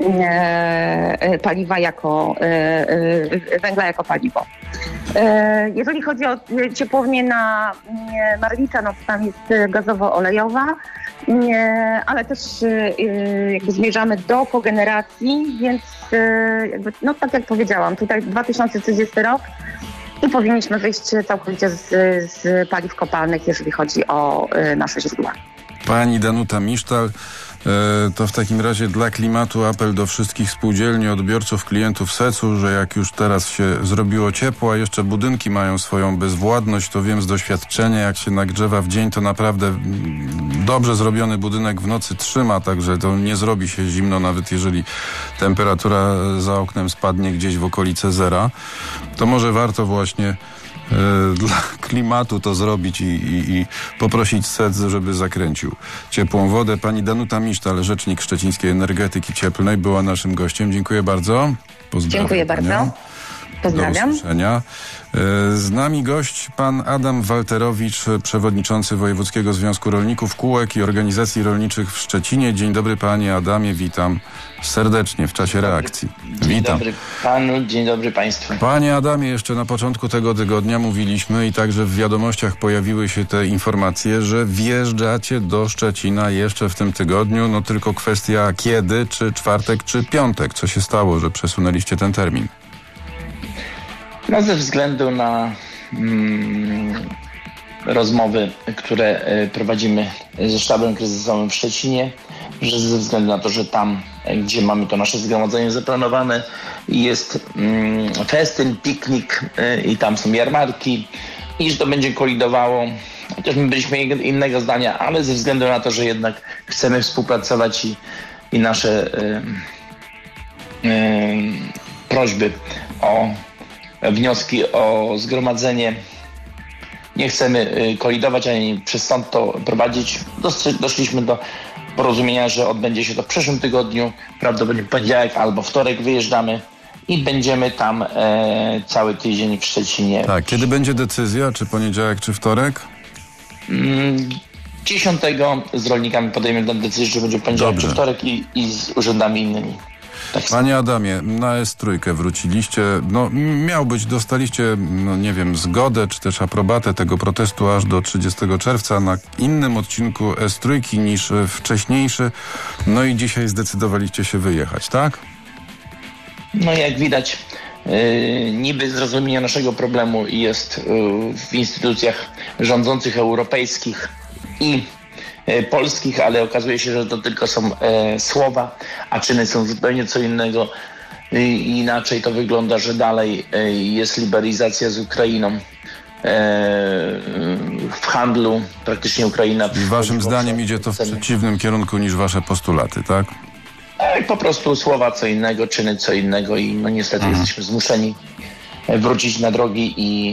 e, paliwa jako, e, e, węgla jako paliwo. E, jeżeli chodzi o ciepłownię na e, Marlica, no to tam jest gazowo-olejowa, nie, ale też y, jakby zmierzamy do kogeneracji, więc y, jakby, no tak jak powiedziałam, tutaj dwa tysiące trzydziesty rok i powinniśmy wyjść całkowicie z, z paliw kopalnych, jeżeli chodzi o y, nasze źródła. Pani Danuta Misztal, e, to w takim razie dla klimatu apel do wszystkich spółdzielni, odbiorców, klientów S E C u, że jak już teraz się zrobiło ciepło, a jeszcze budynki mają swoją bezwładność, to wiem z doświadczenia, jak się nagrzewa w dzień, to naprawdę mm, dobrze zrobiony budynek w nocy trzyma, także to nie zrobi się zimno, nawet jeżeli temperatura za oknem spadnie gdzieś w okolice zera. To może warto właśnie dla klimatu to zrobić i, i, i poprosić S E C, żeby zakręcił ciepłą wodę. Pani Danuta Misztal, rzecznik szczecińskiej energetyki cieplnej, była naszym gościem. Dziękuję bardzo. Pozdrawiam. Dziękuję bardzo. Pozdrawiam. Do usłyszenia. Z nami gość pan Adam Walterowicz, przewodniczący Wojewódzkiego Związku Rolników, Kółek i Organizacji Rolniczych w Szczecinie. Dzień dobry panie Adamie, witam serdecznie w czasie reakcji. Dzień Witam. dobry panu, dzień dobry państwu. Panie Adamie, jeszcze na początku tego tygodnia mówiliśmy i także w wiadomościach pojawiły się te informacje, że wjeżdżacie do Szczecina jeszcze w tym tygodniu, no tylko kwestia kiedy, czy czwartek, czy piątek. Co się stało, że przesunęliście ten termin? No ze względu na mm, rozmowy, które y, prowadzimy ze sztabem kryzysowym w Szczecinie, że ze względu na to, że tam, gdzie mamy to nasze zgromadzenie zaplanowane, jest mm, festyn, piknik y, i tam są jarmarki i że to będzie kolidowało. Chociaż my byliśmy innego zdania, ale ze względu na to, że jednak chcemy współpracować i, i nasze y, y, prośby o wnioski o zgromadzenie nie chcemy kolidować ani przez sąd to prowadzić. Doszliśmy do porozumienia, że odbędzie się to w przyszłym tygodniu, prawdopodobnie w poniedziałek albo wtorek wyjeżdżamy i będziemy tam e, cały tydzień w Szczecinie. Tak, kiedy będzie decyzja, czy poniedziałek, czy wtorek? dziesiątego z rolnikami podejmiemy tę decyzję, że będzie poniedziałek Dobrze. czy wtorek i, i z urzędami innymi. Tak. Panie Adamie, na S trzy wróciliście, no miał być, dostaliście, no nie wiem, zgodę czy też aprobatę tego protestu aż do trzydziestego czerwca na innym odcinku S trzy niż wcześniejszy, no i dzisiaj zdecydowaliście się wyjechać, tak? No jak widać, yy, niby zrozumienie naszego problemu jest yy, w instytucjach rządzących europejskich i polskich, ale okazuje się, że to tylko są e, słowa, a czyny są zupełnie co innego. I, inaczej to wygląda, że dalej e, jest liberalizacja z Ukrainą e, w handlu. Praktycznie Ukraina... I waszym zdaniem idzie to w przeciwnym kierunku niż wasze postulaty, tak? i po prostu słowa co innego, czyny co innego i no niestety mhm. jesteśmy zmuszeni wrócić na drogi i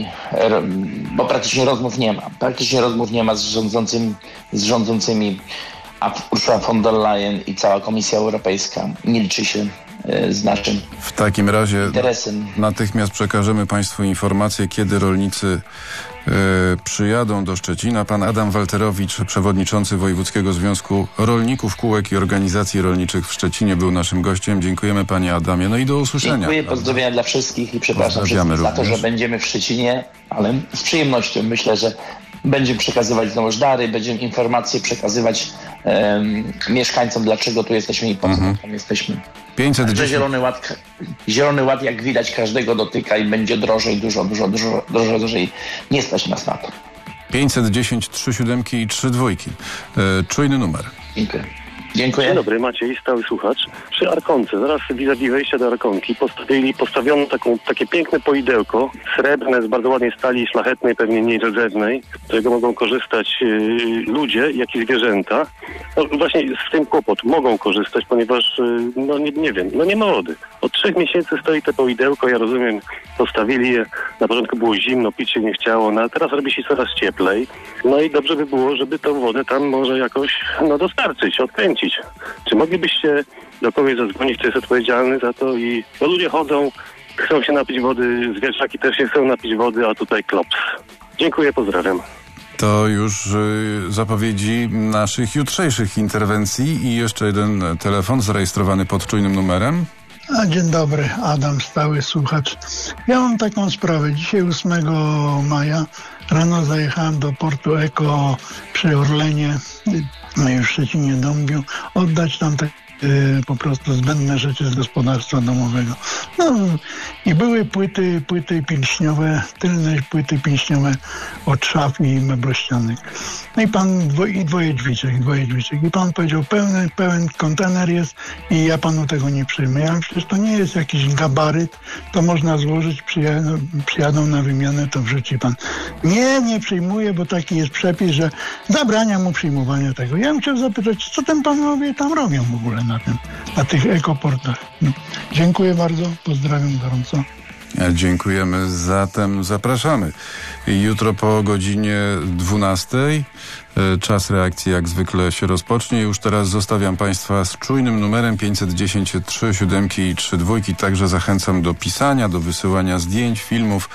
bo praktycznie rozmów nie ma. Praktycznie rozmów nie ma z, rządzącym, z rządzącymi, a Ursula von der Leyen i cała Komisja Europejska nie liczy się z naszym W takim razie interesem. Natychmiast przekażemy Państwu informację, kiedy rolnicy y, przyjadą do Szczecina. Pan Adam Walterowicz, przewodniczący Wojewódzkiego Związku Rolników, Kółek i Organizacji Rolniczych w Szczecinie, był naszym gościem. Dziękujemy Panie Adamie. No i do usłyszenia. Dziękuję, pozdrowienia dla wszystkich i przepraszam wszystkich za to, że będziemy w Szczecinie, ale z przyjemnością myślę, że będziemy przekazywać znowuż dary, będziemy informacje przekazywać um, mieszkańcom, dlaczego tu jesteśmy i po co mhm. tam jesteśmy. pięćset dziesięć Zielony Ład, Zielony Ład, jak widać, każdego dotyka i będzie drożej, dużo, dużo, dużo, dużo drożej. Nie stać nas na to. pięćset dziesięć, trzy siódemki i trzy dwójki. Yy, czujny numer. Dziękuję. Dziękuję. Dzień dobry, Maciej, stały słuchacz. Przy Arkonce, zaraz vis-a-vis wejścia do Arkonki, postawili, postawiono taką, takie piękne poidełko, srebrne, z bardzo ładnej stali, szlachetnej, pewnie niedrzewnej, z którego mogą korzystać yy, ludzie, jak i zwierzęta. No, właśnie z tym kłopot mogą korzystać, ponieważ, yy, no nie, nie wiem, no nie ma wody. Od trzech miesięcy stoi to poidełko, ja rozumiem, postawili je, na początku było zimno, pić się nie chciało, no a teraz robi się coraz cieplej. No i dobrze by było, żeby tą wodę tam może jakoś, no dostarczyć, odkręcić. Czy moglibyście do kogoś zadzwonić, kto jest odpowiedzialny za to? I bo ludzie chodzą, chcą się napić wody, zwierzaki też się chcą napić wody, a tutaj klops. Dziękuję, pozdrawiam. To już y, zapowiedzi naszych jutrzejszych interwencji i jeszcze jeden telefon zarejestrowany pod czujnym numerem. A, dzień dobry, Adam, stały słuchacz. Ja mam taką sprawę. Dzisiaj ósmego maja rano zajechałem do portu Eko przy Orlenie, no już w Szczecinie Dąbiu, oddać tam te y, po prostu zbędne rzeczy z gospodarstwa domowego. No i były płyty, płyty pilśniowe, tylne płyty pilśniowe od szaf i meblościanek. No i pan, dwo, i dwoje drzwiczek, dwoje drzwiczek. I pan powiedział, pełny, pełen kontener jest i ja panu tego nie przyjmę. Ja mówię, przecież to nie jest jakiś gabaryt, to można złożyć, przyjadą, przyjadą na wymianę, to wrzuci pan. Nie, nie przyjmuję, bo taki jest przepis, że zabrania mu przyjmowania tego. Ja bym chciał zapytać, co ten panowie tam robią w ogóle na tym, na tych ekoportach. No. Dziękuję bardzo, pozdrawiam gorąco. Dziękujemy, zatem zapraszamy. Jutro po godzinie dwunastej czas reakcji jak zwykle się rozpocznie. Już teraz zostawiam Państwa z czujnym numerem pięćset dziesięć, trzy siódemki i trzy dwójki. Także zachęcam do pisania, do wysyłania zdjęć, filmów.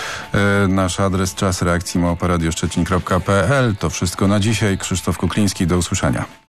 Nasz adres czas reakcji małpa radio szczecin kropka p l. To wszystko na dzisiaj. Krzysztof Kukliński, do usłyszenia.